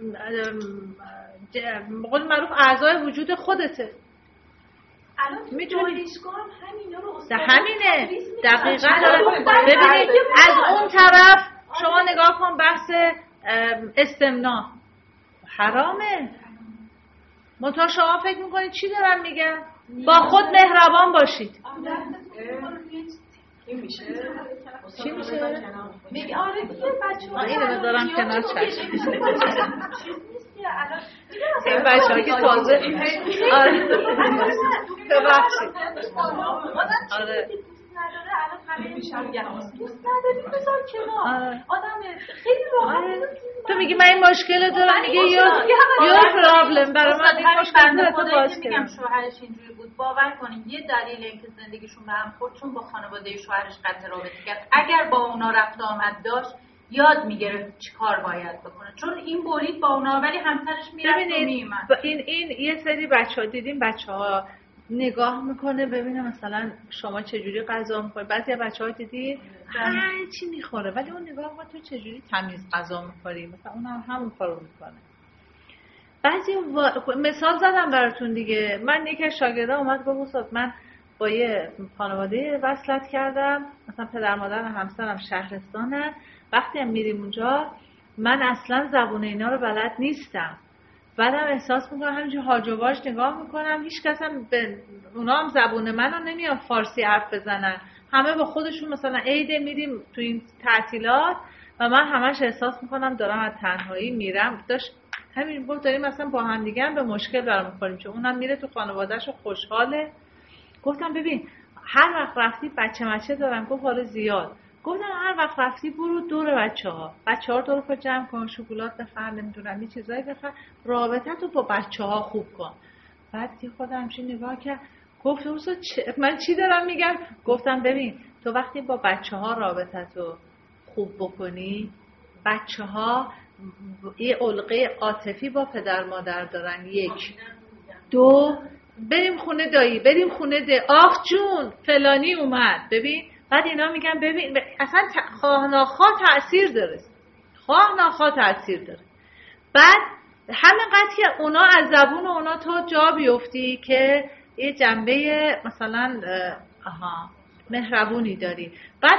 به قول معروف اعضای وجود خودته. میتونی دانشگاه همینا رو ده همینه دقیقاً. ببینید از اون طرف شما نگاه کن بحث استمناء حرامه، منتها شما فکر میکنید چی دارم میگم؟ با خود مهربان باشید. این میشه چی میشه؟ میگه آره دیگه بچه‌ها اینو بذارم کنار چشم. الان این بچه‌ها که تازه آره ببخشید آره نداره الان همه میشن میگن دوست نداری بذار کنار. آدم خیلی راحت. تو میگی من این مشکل دارم، میگه یور پرابلم برای من این مشکل داره. تو باز میگم شوهرش اینجوری بود، باور کنین یه دلیل اینکه زندگیشون به هم خورد چون با خانواده شوهرش قطع رابطه کرد. اگر با اونا رفت آمد داشت یاد میگرفت چیکار باید بکنه، چون این برید با اونا ولی همسرش میرفت و میومد. این این یه سری بچه‌ها دیدیم بچه‌ها نگاه میکنه ببینه مثلا شما چجوری غذا میخوری، بعضی از بچه‌ها دیدی هر چی میخوره ولی اون نگاه میکنه تو چجوری تمیز غذا میخوری، مثلا اون هم همون کارو میکنه. بعضی و... مثال زدم براتون دیگه. من یک از شاگردان اومد گفت استاد من با یه خانواده وصلت کردم، مثلا پدر مادر و همسرم شهرستانن، وقتی هم میریم اونجا من اصلا زبون اینا رو بلد نیستم، بعدم احساس میکنم همینجور هاج و واج نگاه میکنم، هیچ کس هم به اونا هم زبون منو نمیاد فارسی حرف بزنن، همه با خودشون مثلا عید میریم تو این تعطیلات و من همش احساس میکنم دارم از تنهایی میرم. داشت همین گفت داریم مثلا با هم دیگه هم به مشکل برمیخوریم، چون اونم میره تو خانواده‌شو خوشحاله. گفتم ببین هر وقت رفتی بچه مچه دارم، گفت حالا زیاد. گفتم هر وقت رفتی برو دور بچه‌ها، بچه‌ها رو دور خود جمع کن، شکلات بخر، نمیدونم یه چیزایی بخر، رابطه تو با بچه‌ها خوب کن. بعد دی خودم همچین نگاه کرد گفت اوسا من چی دارم میگم؟ گفتم ببین تو وقتی با بچه‌ها رابطه تو خوب بکنی، بچه‌ها یه علقه عاطفی با پدر مادر دارن، یک دو بریم خونه دایی، بریم خونه ده، آخ جون فلانی اومد ببین. بعد اینا میگن ببین اصلا خواه ناخواه تأثیر داره، خواه ناخواه تأثیر داره. بعد همینقدر که اونا از زبون اونا تو جا بیفتی که یه جنبه مثلا آها مهربونی داری. بعد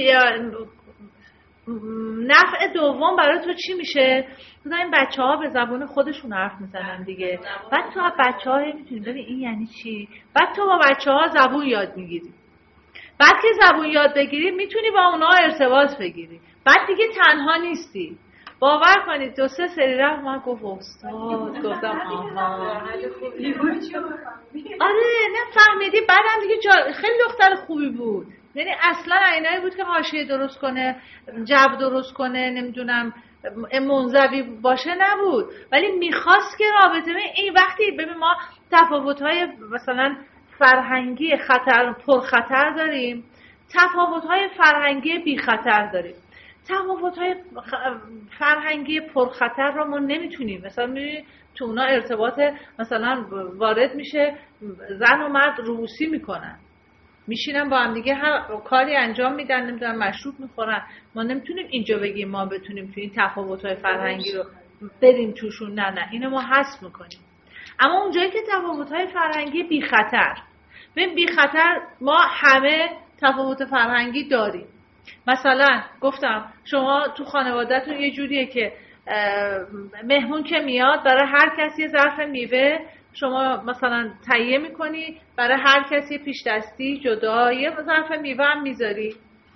نفع دوم برای تو چی میشه؟ مثلا این بچه ها به زبان خودشون حرف میزنن دیگه، بعد تو بچه ها میتونی ببین این یعنی چی، بعد تو با بچه ها زبون یاد میگیری، بعد که زبون یاد بگیری میتونی با اونا ارتباط بگیری، بعد دیگه تنها نیستی. باور کنید دو سه سری رفت من گفت استاد، گفتم آها آره نه فهمیدی. بعدم دیگه جا... خیلی دختر خوبی بود، یعنی اصلا اینایی بود که حاشیه درست کنه، جو درست کنه، نمیدونم منزوی باشه نبود، ولی میخواست که رابطه می این وقتی ببین ما تفاوت‌های مثلا فرهنگی خطر پر خطر داریم، تفاوت‌های فرهنگی بی خطر داریم. تفاوت‌های فرهنگی پر خطر رو ما نمیتونیم مثلا می تو اونا ارتباط مثلا وارد میشه، زن و مرد روسی میکنن، میشینن با هم دیگه هر کاری انجام میدن، نمیدونم مشروب میخورن. ما نمیتونیم اینجا بگیم ما بتونیم تو این تفاوت‌های فرهنگی رو بریم توشون، نه نه اینو ما حذف میکنیم. اما اونجایی که تفاوت‌های فرهنگی بی خطر، ببین بی خطر ما همه تفاوت فرهنگی داریم. مثلا گفتم شما تو خانواده‌تون یه جوریه که مهمون که میاد برای هر کسی یه ظرف میوه شما مثلا تهیه میکنی، برای هر کسی پیش دستی جدا یه ظرف میوه هم میذاری.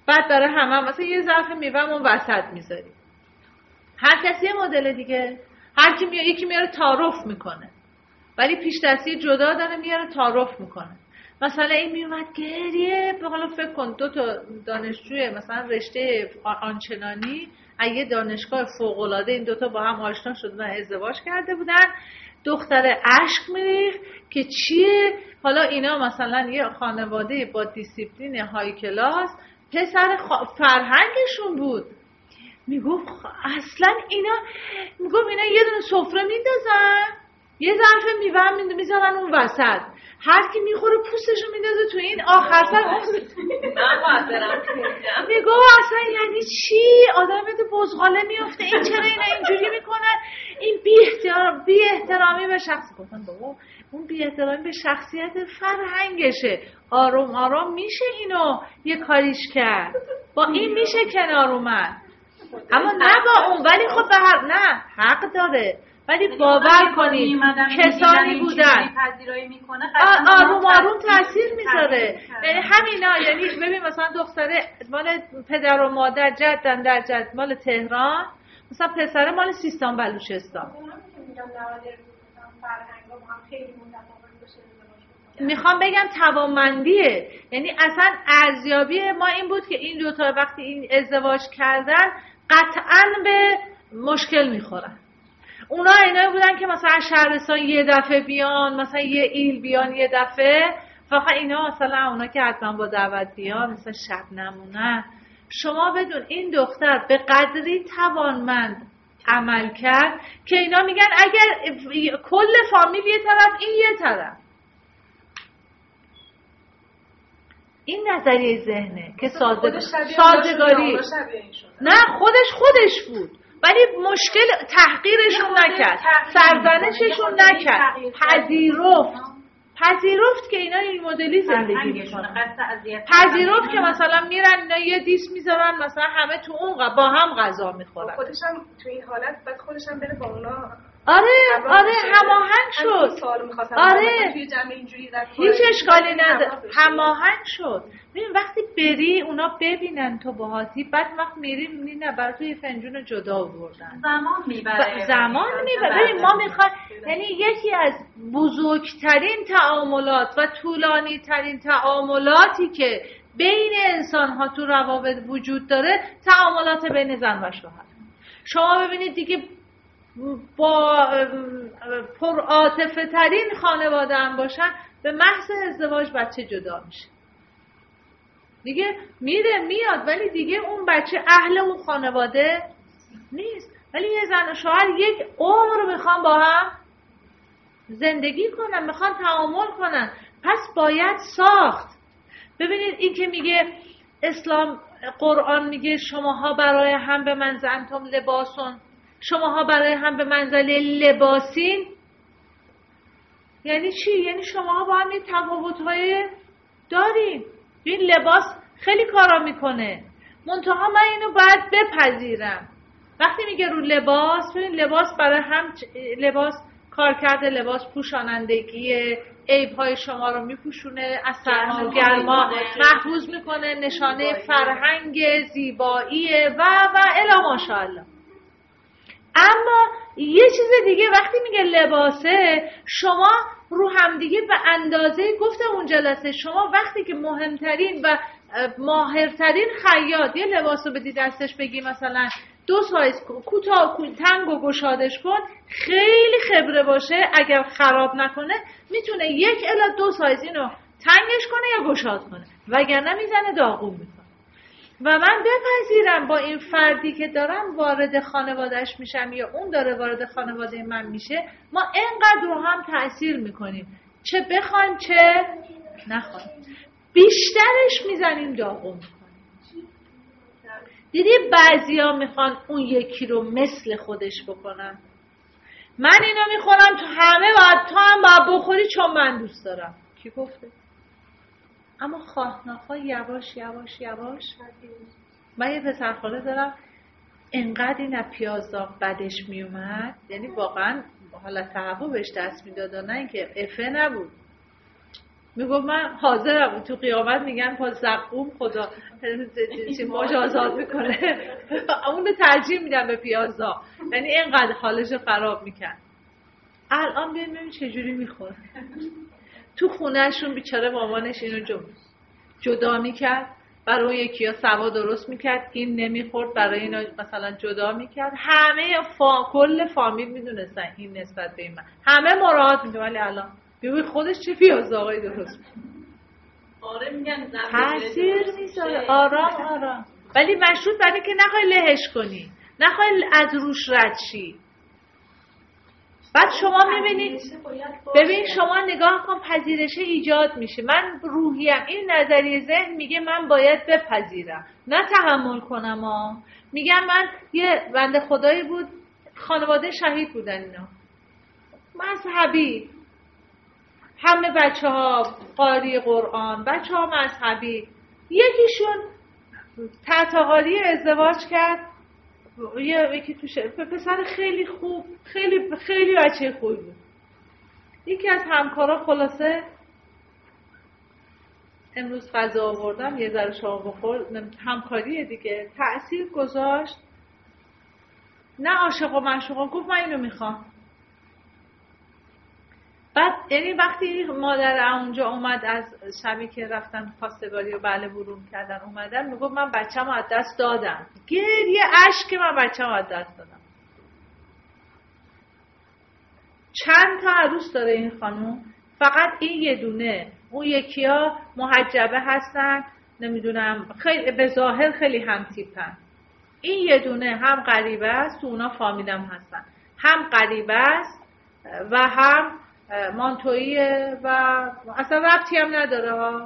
بعد داره همه هم مثلا یه ظرف میوه اون وسط میذاری. هر کسی یه مدل دیگه، هر کی میاد یکی میاره تعارف میکنه ولی پیش دستی جدا داره میاره تعارف میکنه. مثلا این میومد گریه، به حالا فکر کن دو تا دانشجوی مثلا رشته آنچنانی یه دانشگاه فوق‌العاده این دوتا با هم آشنا شدن و ازدواج کرده بودن، دختر اشک میریخت که چیه حالا اینا مثلا یه خانواده با دیسیپلین های کلاس، پسر خ... فرهنگشون بود. میگفت اصلا اینا میگفت اینا یه دونه سفره میندازن یه ظرف میوه هم میذارن اون وسط، هر کی میخوره پوستشو میندازه تو این آخر سر من خاطرم میگفت اصلا یعنی چی آدم تو بزغاله میفته، این چرا اینا اینجوری میکنن، این بی احترام بی احترامی به شخص. گفتم بابا اون بی احترامی به شخصیت فرهنگشه، آروم آروم میشه اینو یه کاریش کرد، با این میشه کنار اومد، اما نه با اون. ولی خب به هر نه حق داره، ولی باور کنید کسانی بودن آروم آروم تاثیر میذاره. یعنی همینا، یعنی ببین مثلا دختره مال پدر و مادر جدن در جد مال تهران، مثلا پسر مال سیستان بلوچستان. میخوام بگم توانمندیه، یعنی اصلا ارزیابی ما این بود که این دوتا وقتی این ازدواج کردن قطعاً به مشکل میخورن. اونا اینایی بودن که مثلا شهرستان یه دفعه بیان، مثلا یه ایل بیان یه دفعه، فقط اینا مثلا اونا که حتما با دعوت بیان مثلا شب نمونن. شما بدون این دختر به قدری توانمند عمل کرد که اینا میگن اگر کل فامیل یه طرف این یه طرف. این نظریه ذهنه که ساده سازگاری نه خودش خودش بود ولی مشکل تحقیرشون نکرد، سرزنششون نکرد، پذیرفت پذیرفت که اینا این مدلی زندگی میکنن، پذیرفت که مثلا میرن اینا یه دیس میذارن مثلا همه تو اون با هم غذا میخورن، خودش هم تو این حالت بعد خودش هم بره با اونا. آره آره هماهنگ شد. آره توی جمع اینجوری هیچ اشکالی نداره، هماهنگ شد. ببین وقتی بری اونا ببینن تو باهاتی، بعد وقت میری میبینی نه برای تو یه فنجون جدا آوردن، زمان میبره زمان میبره. ببین ما میخواد، یعنی یکی از بزرگترین تعاملات و طولانی ترین تعاملاتی که بین انسان ها تو روابط وجود داره تعاملات بین زن و شوهر. شما ببینید دیگه با پرعاطفه ترین خانواده هم باشن به محض ازدواج بچه جدا میشه دیگه، میره میاد ولی دیگه اون بچه اهل اون خانواده نیست. ولی یه زن و شوهر یک عمر میخوان با هم زندگی کنن، میخوان تعامل کنن، پس باید ساخت. ببینید این که میگه اسلام قرآن میگه شماها برای هم به منزل انتم لباسون، شماها برای هم به منزله لباسین، یعنی چی؟ یعنی شماها با هم یه تفاوت‌های دارین. این لباس خیلی کارا میکنه، منتها من اینو باید بپذیرم. وقتی میگه رو لباس، ببین لباس برای هم لباس کار کرده، لباس پوشانندگی عیب‌های شما رو میپوشونه، از سرما و گرما محفوظ میکنه، نشانه فرهنگ زیبایی و و الی ماشاءالله. اما یه چیز دیگه وقتی میگه لباسه، شما رو همدیگه به اندازه گفته اون جلسه، شما وقتی که مهمترین و ماهرترین خیاط یه لباس رو بدی دستش بگی مثلا دو سایز کوتاه تنگ و گشادش کن، خیلی خبره باشه اگر خراب نکنه میتونه یک الی دو سایز اینو تنگش کنه یا گشاد کنه، وگرنه میزنه داغون میکنه. و من بپذیرم با این فردی که دارم وارد خانوادهش میشم یا اون داره وارد خانواده من میشه، ما اینقدر رو هم تأثیر میکنیم، چه بخوایم چه نخوایم، بیشترش میزنیم داغون میکنیم. دیدی بعضیا میخوان اون یکی رو مثل خودش بکنن، من اینو میخورم تو همه باید تو هم باید بخوری چون من دوست دارم. کی گفته؟ اما خواه نخواه یواش یواش یواش. من یه پسر خاله دارم انقدر این از پیاز داغ بدش میومد، یعنی واقعا حالت تهوع بهش دست میداد، نه اینکه افه نبود، میگفت من حاضرم تو قیامت میگن پا زقوم خدا مجازات میکنه اون رو ترجیح میدم به پیازا، یعنی اینقدر حالش خراب میکرد. الان بیاین ببین چجوری میخوره. تو خونهشون بیچاره مامانش اینو جدا میکرد، برای اون یکی ها سوا درست میکرد، این نمیخورد، برای اینا مثلا جدا میکرد. همه فا... کل فامیل میدونستن این نسبت به این من همه مراعات میکنه، ولی الان ببین خودش چه پیاز آقای درست آره میگن تاثیر میذاره. آرام آرام، ولی مشروط برای که نخوای لهش کنی، نخوای از روش رد شی. بعد شما میبینید، ببین شما نگاه کن پذیرش ایجاد میشه. من روحیم این نظریه ذهن میگه من باید بپذیرم نه تحمل کنم ها. میگم من یه بنده خدایی بود، خانواده شهید بودن اینا، مذهبی، همه بچه ها قاری قرآن، بچه ها مذهبی. یکیشون تحتقاری ازدواج کرد، یکی توش پسر خیلی خوب، خیلی خیلی بچه خوبی بود. یکی از همکارا خلاصه امروز غذا آوردم یه ذره شما بخور، همکاریه دیگه، تأثیر گذاشت. نه عاشق و معشوقا، گفت من اینو میخوام. بعد یعنی وقتی مادر اونجا اومد از شبی که رفتن خواستگاری و بله برون کردن اومدن، میگفت من بچه‌مو از دست دادم، گریه اشک من بچه‌مو از دست دادم. چند تا عروس داره این خانوم، فقط این یه دونه، اون یکی‌ها محجبه هستن، نمیدونم خیلی به ظاهر خیلی هم تیپن. این یه دونه هم غریبه است، تو اونا فامیلم هستن، هم غریبه است و هم مانتوییه و اصلا ربطی هم نداره ها.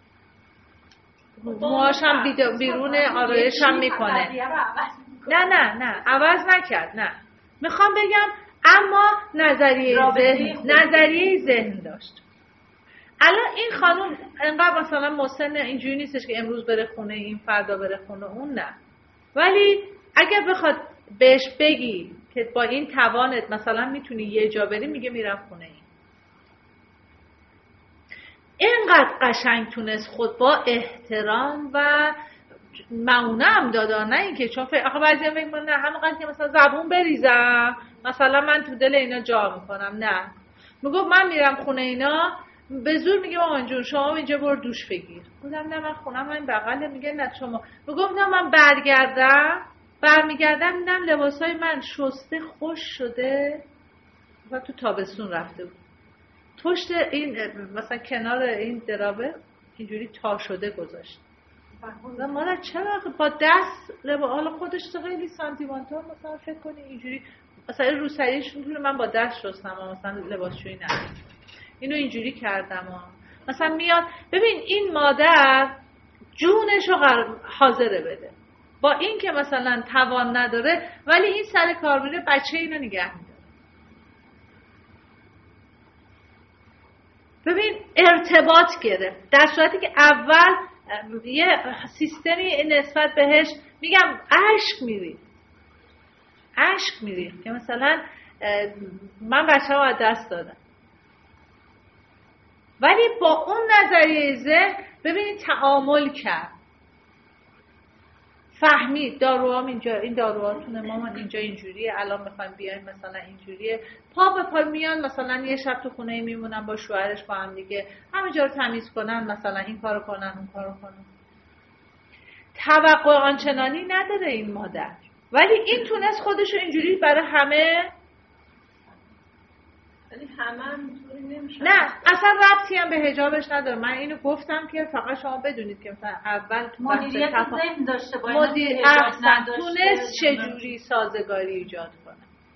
موهاش هم بیرونه، آرایش هم میکنه. نه نه نه عوض نکرد، نه میخوام بگم اما نظریه ذهن نظریه ذهن داشت. الان این خانوم انقدر مثلا مسن اینجوری نیستش که امروز بره خونه این فردا بره خونه اون، نه. ولی اگر بخواد بهش بگی که با این توانت مثلا میتونی یه جا بری، میگه میرم خونه این. اینقدر قشنگ تونست خود با احترام و معونه هم دادا، نه اینکه چون فکر آخه بعضی هم فکر نه همونقدر که مثلا زبون بریزم مثلا من تو دل اینا جا میکنم، نه. میگفت من میرم خونه اینا، به زور میگه مامان جون شما اینجا برو دوش بگیر. گفتم نه من خونم همین بغله. میگه نه شما. میگفت نه من برگردم برمیگردم میدم لباسای من شسته خوش شده و تو تابستون رفته بود. پشت این مثلا کنار این درابه اینجوری تا شده گذاشت. مادر چرا با دست لبا حالا خودش خیلی سانتیمانتال مثلا فکر کنی اینجوری مثلا روسریش میگه من با دست شستم مثلا لباسشویی نه اینو اینجوری کردم ها. مثلا میاد ببین این مادر جونشو حاضره بده با این که مثلا توان نداره، ولی این سر کار میره بچه اینو نگه میده. ببین ارتباط گرفت، در صورتی که اول یه سیستمی نسبت بهش میگم عشق میرید عشق میرید که مثلا من بچه ها از دست دادم، ولی با اون نظریه ذهن ببینید تعامل کرد، فهمید داروام اینجا، این داروهاتونه مامان اینجا اینجوریه، الان میخوایم بیایم مثلا اینجوریه، پا به پا میان مثلا یه شب تو خونه میمونن با شوهرش با هم دیگه همه جا رو تمیز کنن، مثلا این کارو کنن اون کارو کنن. توقع آنچنانی نداره این مادر، ولی این تونست خودشو اینجوری برای همه، ولی همه هم اینطوری نمیشه. نه اصلا ربطی هم به حجابش نداره. من اینو گفتم که فقط شما بدونید که مثلا اول تو مدیریت ذهن داشته باید مدیر احسن تونست چجوری سازگاری ایجاد کنه.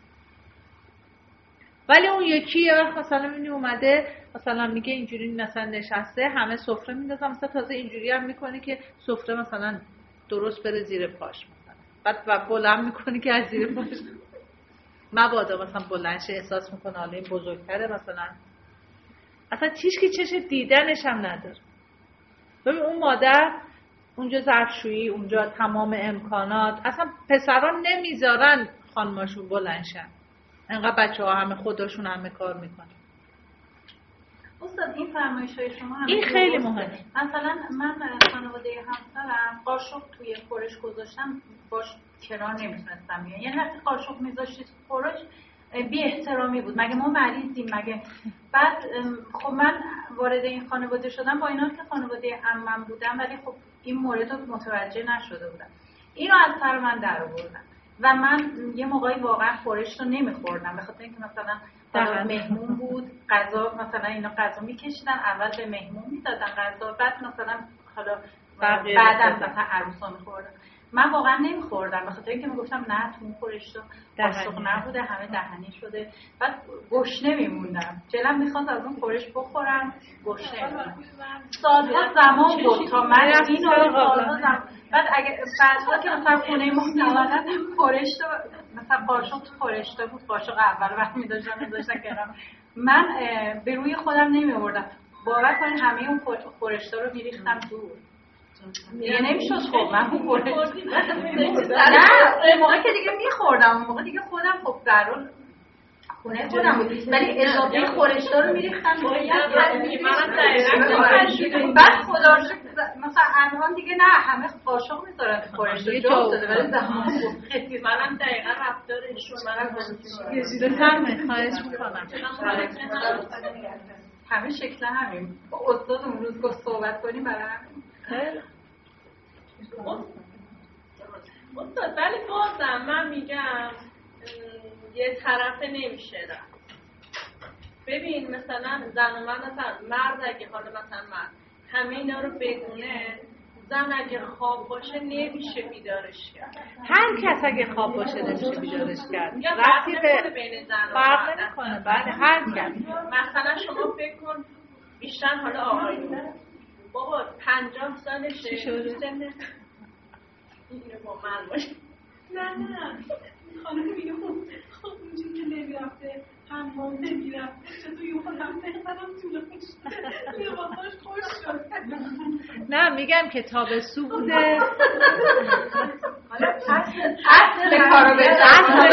ولی اون یکی یه وقت مثلا میبینی اومده مثلا میگه اینجوری مثلا نشسته همه سفره میندازن، مثلا تازه اینجوری هم میکنه که سفره مثلا درست بره زیر پاش مثلا، بعد بلند میکنه که از زیر پاش مبادا مثلا بلندشه احساس میکنه حالا این بزرگتره مثلا، اصلا چیشکی چش دیدنش هم نداره. ببین اون مادر اونجا ظرفشویی، اونجا تمام امکانات، اصلا پسران نمیذارن خانماشون بلندشن، انقدر بچه ها همه خودشون همه کار میکنن. استاد این فرمایش‌های شما هم این خیلی مهمه. مثلا من خانواده همسرم قاشق توی خورش گذاشتم باش کنار نمیتونستم بیان، یعنی وقتی قاشق میذاشتید خورش بی احترامی بود. مگه ما مریضیم؟ مگه بعد خب من وارد این خانواده شدم با اینا که خانواده عمم بودم، ولی خب این مورد رو متوجه نشده بودم. اینو از سر من در آوردن و من یه موقعی واقعا خورش رو نمیخوردم به خاطر اینکه مثلا مهمون بود، غذا مثلا اینا غذا میکشیدن، اول به مهمون میدادن غذا، بعد مثلا حالا بعدم مثلا عروسا میخوردن. من واقعا نمیخوردم به خاطر اینکه میگفتم نه تو خورش رو قاشق نبوده، همه دهنی شده، بعد گشنه میموندم. دلم میخواست از اون خورش بخورم، گشنه میموندم. سالها زمان بود تا من اینو سالها زمان. بعد اگه بعدها که مثلا خونه ما میامدن خورش رو مثلا قاشق تو خورش بود، قاشق اول وقت می‌داشتم می‌ذاشتن کنار، من به روی خودم نمی‌آوردم. باور کنید همه اون خورشتا رو می‌ریختم دور. دیگه نمیشد خب من اون خورش نه اون موقع که دیگه میخوردم، اون موقع دیگه خودم خب در حال خونه خودم بود، ولی اضافه خورشتا رو میریختم بعد خدا رو شکر مثلا الان دیگه نه همه قاشق میذارن خورشتا جا افتاده، ولی زمان بود خیلی منم دقیقا رفتارشون منم یه چیز فرمه خواهش میکنم همه شکل همین با استاد اون روز گفت صحبت کنیم برای همین استاد. ولی بازم من میگم یه طرف نمیشه رفت. ببین مثلا زن و مرد، مثلا مرد اگه حالا مثلا مرد همه اینا رو بدونه، زن اگه خواب باشه نمیشه بیدارش کرد. هر کس اگه خواب باشه نمیشه بیدارش کرد. رفتی به بین زن و فرق مرد نمیکنه. بله هر کس. مثلا شما فکر کن بیشتر حالا آقایون بابا پنجاه سالشه سن اینو با من باشه. نه نه خانم میگه خب اونجور که نمیرفته هموام نمیرفته چطور یه خودم بخدم طول خوش لباساش خوش شد. نه میگم که تابستون بوده اصل کارو بزن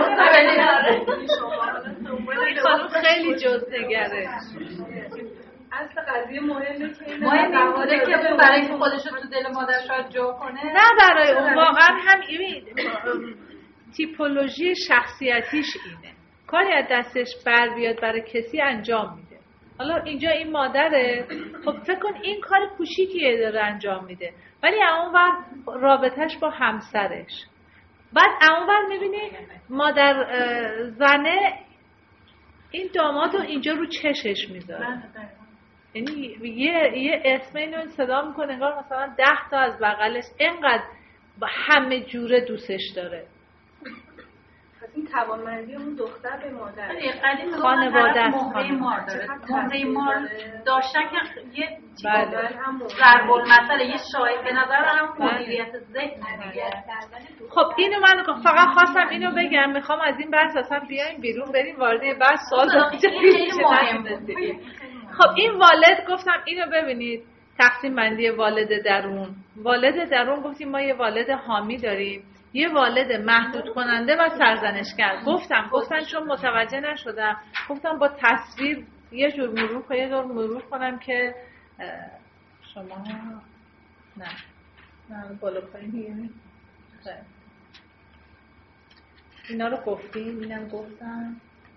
این خانم خیلی جزنگره. اصل قضیه مهمه که مهم بوده که برای اینکه خودش رو تو دل مادرش رو جا کنه، نه برای اون واقعا هم این تیپولوژی شخصیتیش اینه، کاری از دستش بر بیاد برای کسی انجام میده. حالا اینجا این مادره، خب فکر کن این کار کوچیکیه داره انجام میده، ولی اونور رابطش با همسرش، بعد اونور میبینی مادر زنه این داماد رو اینجا رو چشش میذاره، یعنی یه یه اسم اینو صدا میکنه انگار مثلا ده تا از بغلش اینقدر همه جوره دوستش داره. پس این توانمندی اون دختر به مادر خانواده است. مهره مار داره، مهره مار داشتن که یه ضرب المثل، یه شاهد به نظر هم مدیریت ذهن دیگه. خب اینو من فقط خواستم اینو بگم، میخوام از این بحث اصلا بیایم بیرون بریم وارد بحث سوال خیلی مهمه. خب این والد گفتم اینو ببینید، تقسیم بندی والد درون. والد درون گفتیم ما یه والد حامی داریم، یه والد محدود کننده و سرزنشگر. گفتم گفتن چون متوجه نشدم گفتم با تصویر یه جور مرور کنم، یه جور مرور کنم که شما نه نه بالا پایین اینا رو گفتیم. اینم گفتم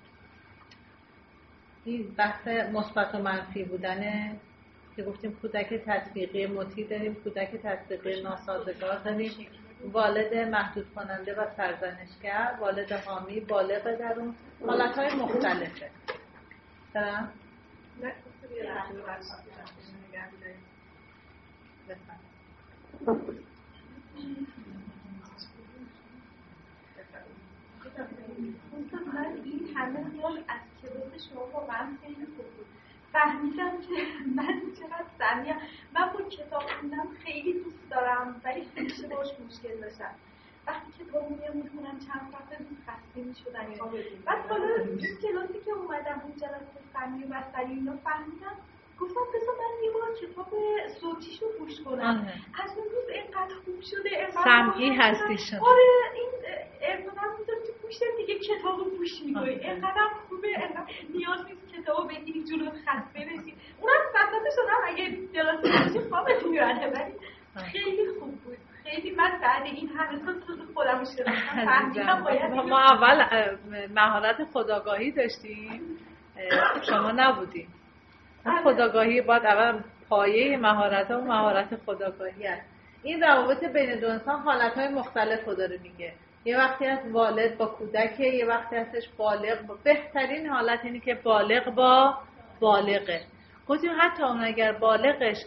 این بحث مثبت و منفی بودنه که گفتیم کودک تطبیقی مطیع داریم، کودک تطبیقی ناسازگار داریم، والد محدود کننده و سرزنشگر، والد حامی، بالغ در اون حالتهای مختلفه. تمام؟ نه من این همه سال از کلاس شما واقعا خیلی خوب بود. فهمیدم که من چقدر زنیم. من با کتاب خوندن خیلی دوست دارم ولی همیشه باش مشکل داشتم. وقتی کتاب میخونم چند صفحه زود خسته میشدم. بعد حالا این کلاسی که اومدم اون جلسه فنی و بستری اینا فهمیدم، گفتم بذار من یه بار کتاب صوتیشو گوش کنم. از اون روز اینقدر خوب شده، سمعی هستی شد. آره این ارتباط میذاره تو گوشت دیگه، کتابو گوش میکنی. اینقدر خوبه نیاز نیست کتابو بگیری جلو خط برسی. اونم وسطش دادم اگه دلاتون نشید خوابتون میبره، ولی خیلی خوب بود. خیلی من بعد این همه سال تو خودم رو شناختم فهمیدم باید ما اول مهارت خودآگاهی داشتیم، شما نبودیم. خودآگاهی باید اول پایه مهارت و مهارت خودآگاهی است. این روابط بین دو انسان حالتهای مختلف رو داره میگه. یه وقتی از والد با کودک، یه وقتی هستش بالغ با. بهترین حالت اینه که بالغ با بالغه. گفتیم حتی اون اگر بالغش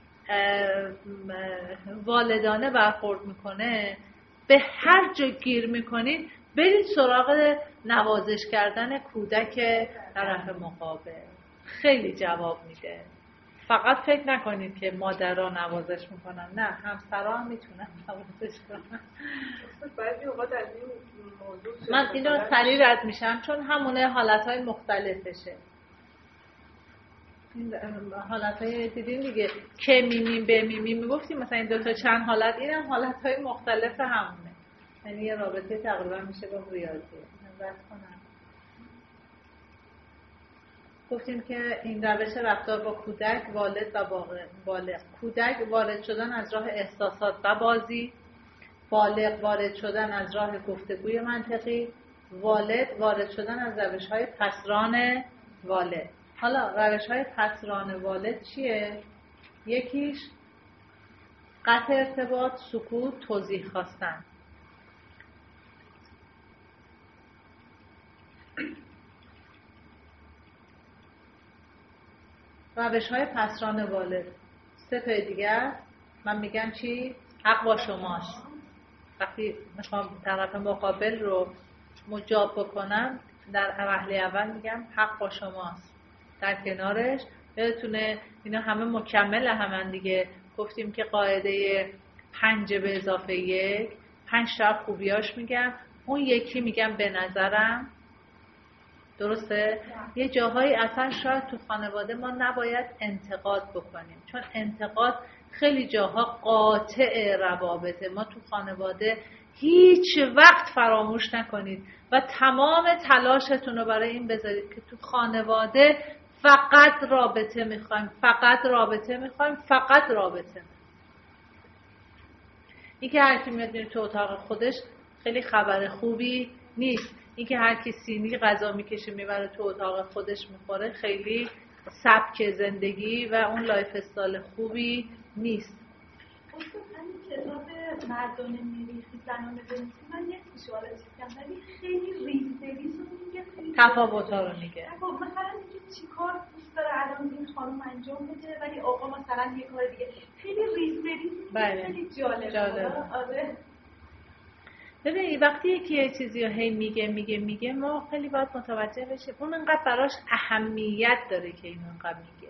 والدانه برخورد میکنه، به هر جا گیر میکنید برید سراغ نوازش کردن کودک طرف مقابل، خیلی جواب میده. فقط فکر نکنید که مادرها نوازش میکنن، نه، همسرها هم میتونن نوازش کنن. بعضی اوقات از این موضوع من اینو سریع رد میشم چون همونه حالتهای مختلفشه. این حالتهای دیدین دیگه، که میمیم به میمیم میگفتیم مثلا این دو تا چند حالت، این هم حالتهای مختلف همونه. یعنی یه رابطه تقریبا میشه با ریاضی. رد کنم. گفتیم که این روش رفتار با کودک، والد و بالغ. کودک وارد شدن از راه احساسات و بازی، بالغ وارد شدن از راه گفتگوی منطقی، والد وارد شدن از روش‌های پسران والد. حالا روش‌های پسران والد چیه؟ یکیش قطع ارتباط، سکوت، توضیح خواستن. روش‌های پسران والد سه تا دیگه است. من میگم چی؟ حق با شماست. وقتی میخوام طرف مقابل رو مجاب بکنم در وهله اول میگم حق با شماست. در کنارش یادتونه اینا همه مکمل همن دیگه. گفتیم که قاعده پنج به اضافه یک، پنج تا خوبیاش میگم، اون یکی میگم به نظرم. درسته؟ یه جاهایی اصلا شاید تو خانواده ما نباید انتقاد بکنیم، چون انتقاد خیلی جاها قاطع روابطه. ما تو خانواده هیچ وقت فراموش نکنید و تمام تلاشتون رو برای این بذارید که تو خانواده فقط رابطه میخوایم، فقط رابطه میخوایم، فقط رابطه میخوایم. این که هر کی میاد تو اتاق خودش خیلی خبر خوبی نیست. این که هر کی سینی غذا میکشه میبره تو اتاق خودش میخوره خیلی سبک زندگی و اون لایف استایل خوبی نیست. اصلا همین کتاب مردانه میریخی زنانه بنویسی من یک سوال چیزم ولی خیلی ریز دویز رو میگه، تفاوت‌ها رو میگه. مثلا میگه چی کار دوست داره الان این خانم انجام بده ولی آقا مثلا یه کار دیگه. خیلی ریز دویز میگه، خیلی جالب. جالب. آره. ببینید وقتی یکی یه چیزی رو هی میگه میگه میگه ما خیلی باید متوجه بشیم اون انقدر براش اهمیت داره که اینو انقدر میگه.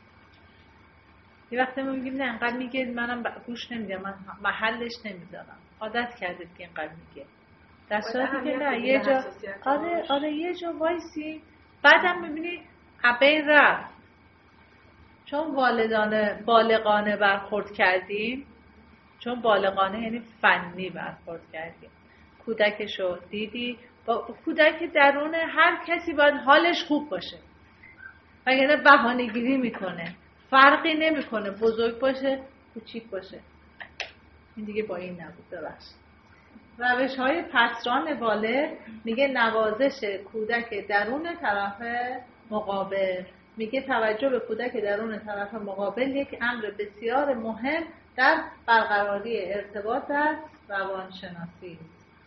یه وقتی ما میگیم نه انقدر میگه منم گوش نمیدم، من محلش نمیذارم، عادت کردید که انقدر میگه. در صورتی که نه یه جا آره آره یه جا وایسی بعدم میبینی عبه رفت، چون والدانه بالغانه برخورد کردیم، چون بالغانه یعنی فنی برخورد کردیم. کودکشو دیدی، با کودک درون هر کسی باید حالش خوب باشه وگرنه بهانه‌گیری میکنه، فرقی نمیکنه بزرگ باشه کوچیک باشه. این دیگه با این نبود. ببخشید. روش‌های پسران والد میگه نوازش کودک درون طرف مقابل. میگه توجه به کودک درون طرف مقابل یک امر بسیار مهم در برقراری ارتباط در روانشناسی.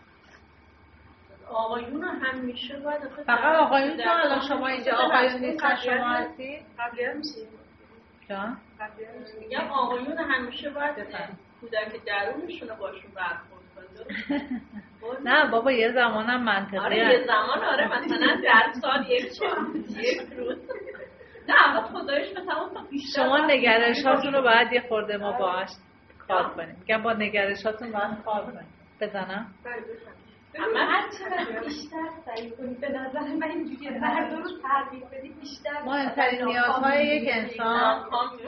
آقایون همیشه باید فقط آقایون که الان شما اینجا آقایون نیستن شما هستی؟ قبلیه میشه جان؟ میگم آقایون همیشه باید کودک درونشون رو باشون برخورد کنن. نه بابا یه زمانم منطقی آره یه زمان آره مثلا در سال یک چند یک روز نه اما خدایش مثلا بیشتر شما نگرشاتون رو باید یه خورده ما باهاش کار کنیم. میگم با نگرشاتون باید کار کنیم. بزنم؟ اما هر چقدر بیشتر سعی کنید به نظر من اینجوریه مردم رو تربیت بدید بیشتر مهمترین نیازهای یک انسان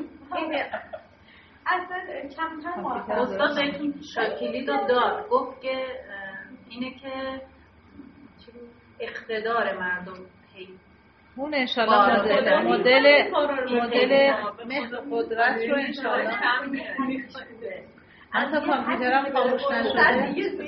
اصلا کمتر موفق. استاد بهتون شاکلی رو داد گفت که اینه که اقتدار مردم اون انشالله مدل مدل مدل مهر قدرت رو انشالله حتی کامپیوترم خاموش نشده.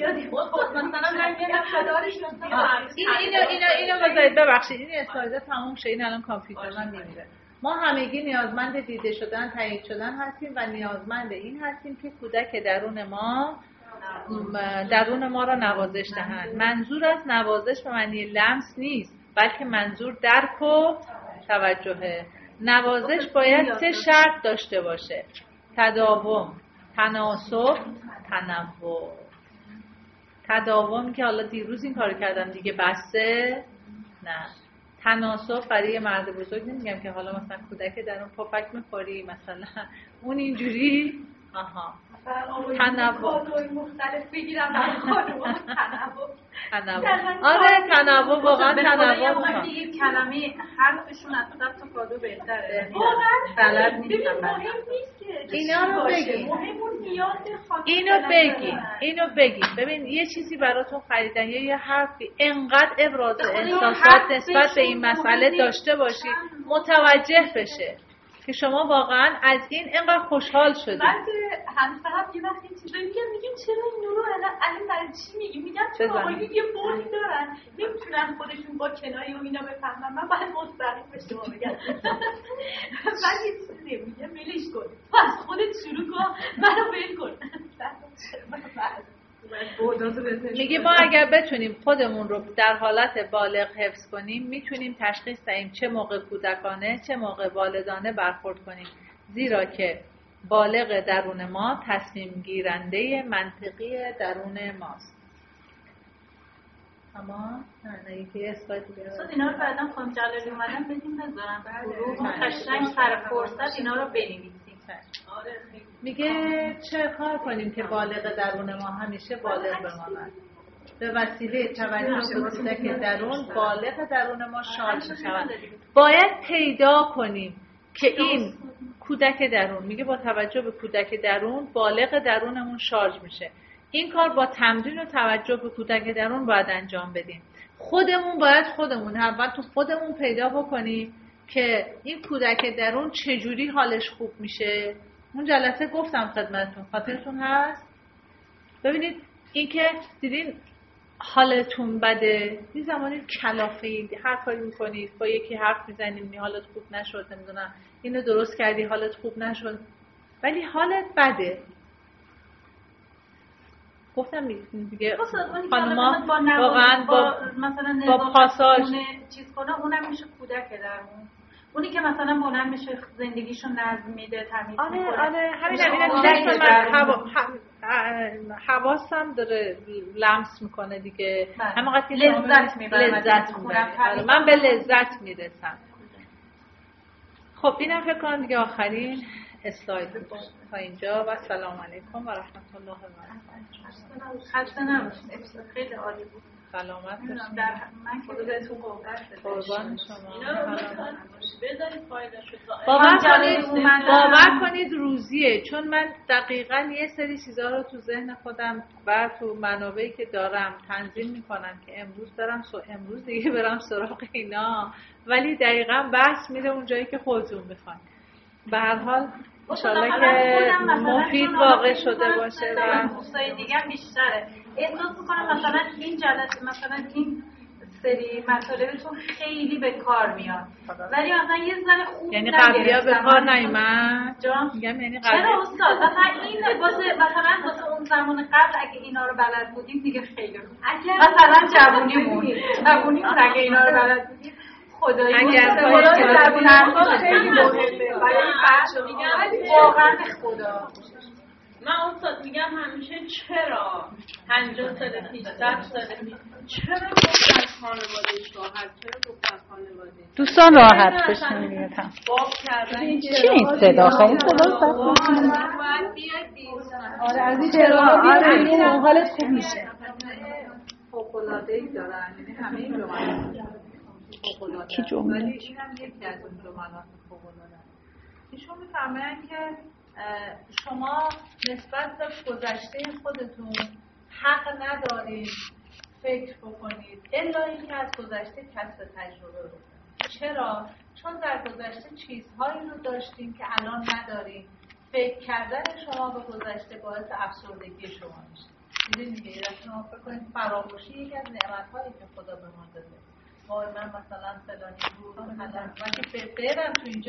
اینو اینو اینو بذارید ببخشید این اسلاید تموم شه. این الان کامپیوتر من نمیره. ما همگی نیازمند دیده شدن، تایید شدن هستیم و نیازمند این هستیم که کودک درون ما درون ما را نوازش دهند. منظور از نوازش به معنی لمس نیست، بلکه منظور درک و توجهه. نوازش باید سه شرط داشته باشه: تداوم، تناسب، تنوع. تداوم که حالا دیروز این کار کردم دیگه بسته نه. تناسب برای مرد بزرگ نمیگم که حالا مثلا کودک در اون پفک میخوری مثلا اون اینجوری. آها تنوع مختلف بگیرم برای خانوم. تنوع تنوع آره تنوع واقعا تنوع یه کلمه حرفشون از دست تا کادو بهتره. واقعا بلد نیستم. مهم نیست که اینا رو بگی، مهم اون نیاز خانم اینو بگی اینو بگی ببین یه چیزی براتون خریدن یا یه حرفی انقدر ابراز احساسات نسبت به این مسئله داشته باشی متوجه بشه که شما واقعا از این انقدر خوشحال شدید. من که همسرم یه وقتی چیزایی میگم میگم چرا این رو الان الان برای چی میگی؟ میگم چون آقایون یه بردی دارن نمیتونن خودشون با کنایه و اینا بفهمن. من باید مستقیم به شما بگم. من یه چیزی نمیگم ولش کن، تو از خودت شروع کن منو ول کن. میگه ما اگر بتونیم خودمون رو در حالت بالغ حفظ کنیم میتونیم تشخیص دهیم چه موقع کودکانه چه موقع والدانه برخورد کنیم، زیرا که بالغ درون ما تصمیم گیرنده منطقی درون ماست. اما نه یکی اسلاید دیگه اصلا اینا رو بعداً خانم جلالی اومدن بدیم بذارم گروه قشنگ سر فرصت اینا رو بنویسیم. میگه چه کار کنیم که بالغ درون ما همیشه بالغ بماند؟ به وسیله توجه به کودک درون بالغ درون ما شارژ میشود. باید پیدا کنیم که این کودک درون، میگه با توجه به کودک درون بالغ درونمون شارژ میشه. این کار با تمرین و توجه به کودک درون باید انجام بدیم. خودمون باید خودمون اول تو خودمون پیدا بکنیم که این کودک درون چجوری حالش خوب میشه. اون جلسه گفتم خدمتتون، خاطرتون هست؟ ببینید این که دیدین حالتون بده، این زمانی کلافه‌ای هر کاری میکنید با یکی حرف میزنید می حالت خوب نشد، نمیدونم اینو درست کردی حالت خوب نشد، ولی حالت بده. گفتم دیگه خانوما واقعا با مثلا با پاساژ چیز کنه اونم میشه کودک درمون. اونی که مثلا بلند میشه زندگیشو نظم میده تمیز آره میکنه. آره همین همین من حواسم داره لمس میکنه دیگه. همینقدر که لذت میبرم لذت میبرم من به لذت میرسم. خب اینم فکر کنم دیگه آخرین اسلاید تا اینجا و سلام علیکم و رحمت الله و برکاته. خسته نباشید، خیلی عالی بود. سلامت باشید. من که بهتون قوت قربان شما. اینا رو بذارید فایده‌شو تا باور کنید باور کنید روزیه، چون من دقیقاً یه سری چیزا رو تو ذهن خودم و تو منابعی که دارم تنظیم میکنم که امروز برم سو امروز دیگه برم سراغ اینا، ولی دقیقاً بحث میره اون جایی که خودتون میخواین. به هر حال انشالله که مفید واقع شده باشه و دوستای دیگه بیشتره. احساس میکنم مثلا این جلسه مثلا این سری مطالبتون خیلی به کار میاد، ولی مثلا یه ذره خوب یعنی قبلیا به کار نیومد. میگم یعنی قبل چرا استاد مثلا این واسه مثلا واسه اون زمان قبل اگه اینا رو بلد بودیم دیگه خیلی خوب. مثلا جوونیمون جوونیمون اگه اینا رو بلد بودیم خدایی اگر زبون حرفا خیلی مهمه برای بحث میگم واقعا به خدا. من استاد میگم همیشه چرا پنجاه سال پیش صد سال پیش چرا گفتن خانواده شوهر، چرا گفتن خانواده دوستان راحت بشین میگم باب کردن چی این صدا خیلی صدا آره از این چرا آره این حالت خوب میشه. فوق‌العاده‌ای دارن، یعنی همه این جملات فوق‌العاده کی جمله ولی اینم یکی از اون جملات فوق‌العاده. ایشون میفرمایند که شما نسبت به گذشته خودتون حق ندارید فکر بکنید الا اینکه از گذشته کسب تجربه بکنید. چرا؟ چون در گذشته چیزهایی رو داشتیم که الان نداریم. فکر کردن شما به گذشته باعث افسردگی شما میشه. میدونید دیگه یه شما فکر کنید فراموشی یکی از نعمت‌هایی که خدا به ما داده. وای من مثلا فلانی بود، مثلا وقتی برم تو اینجا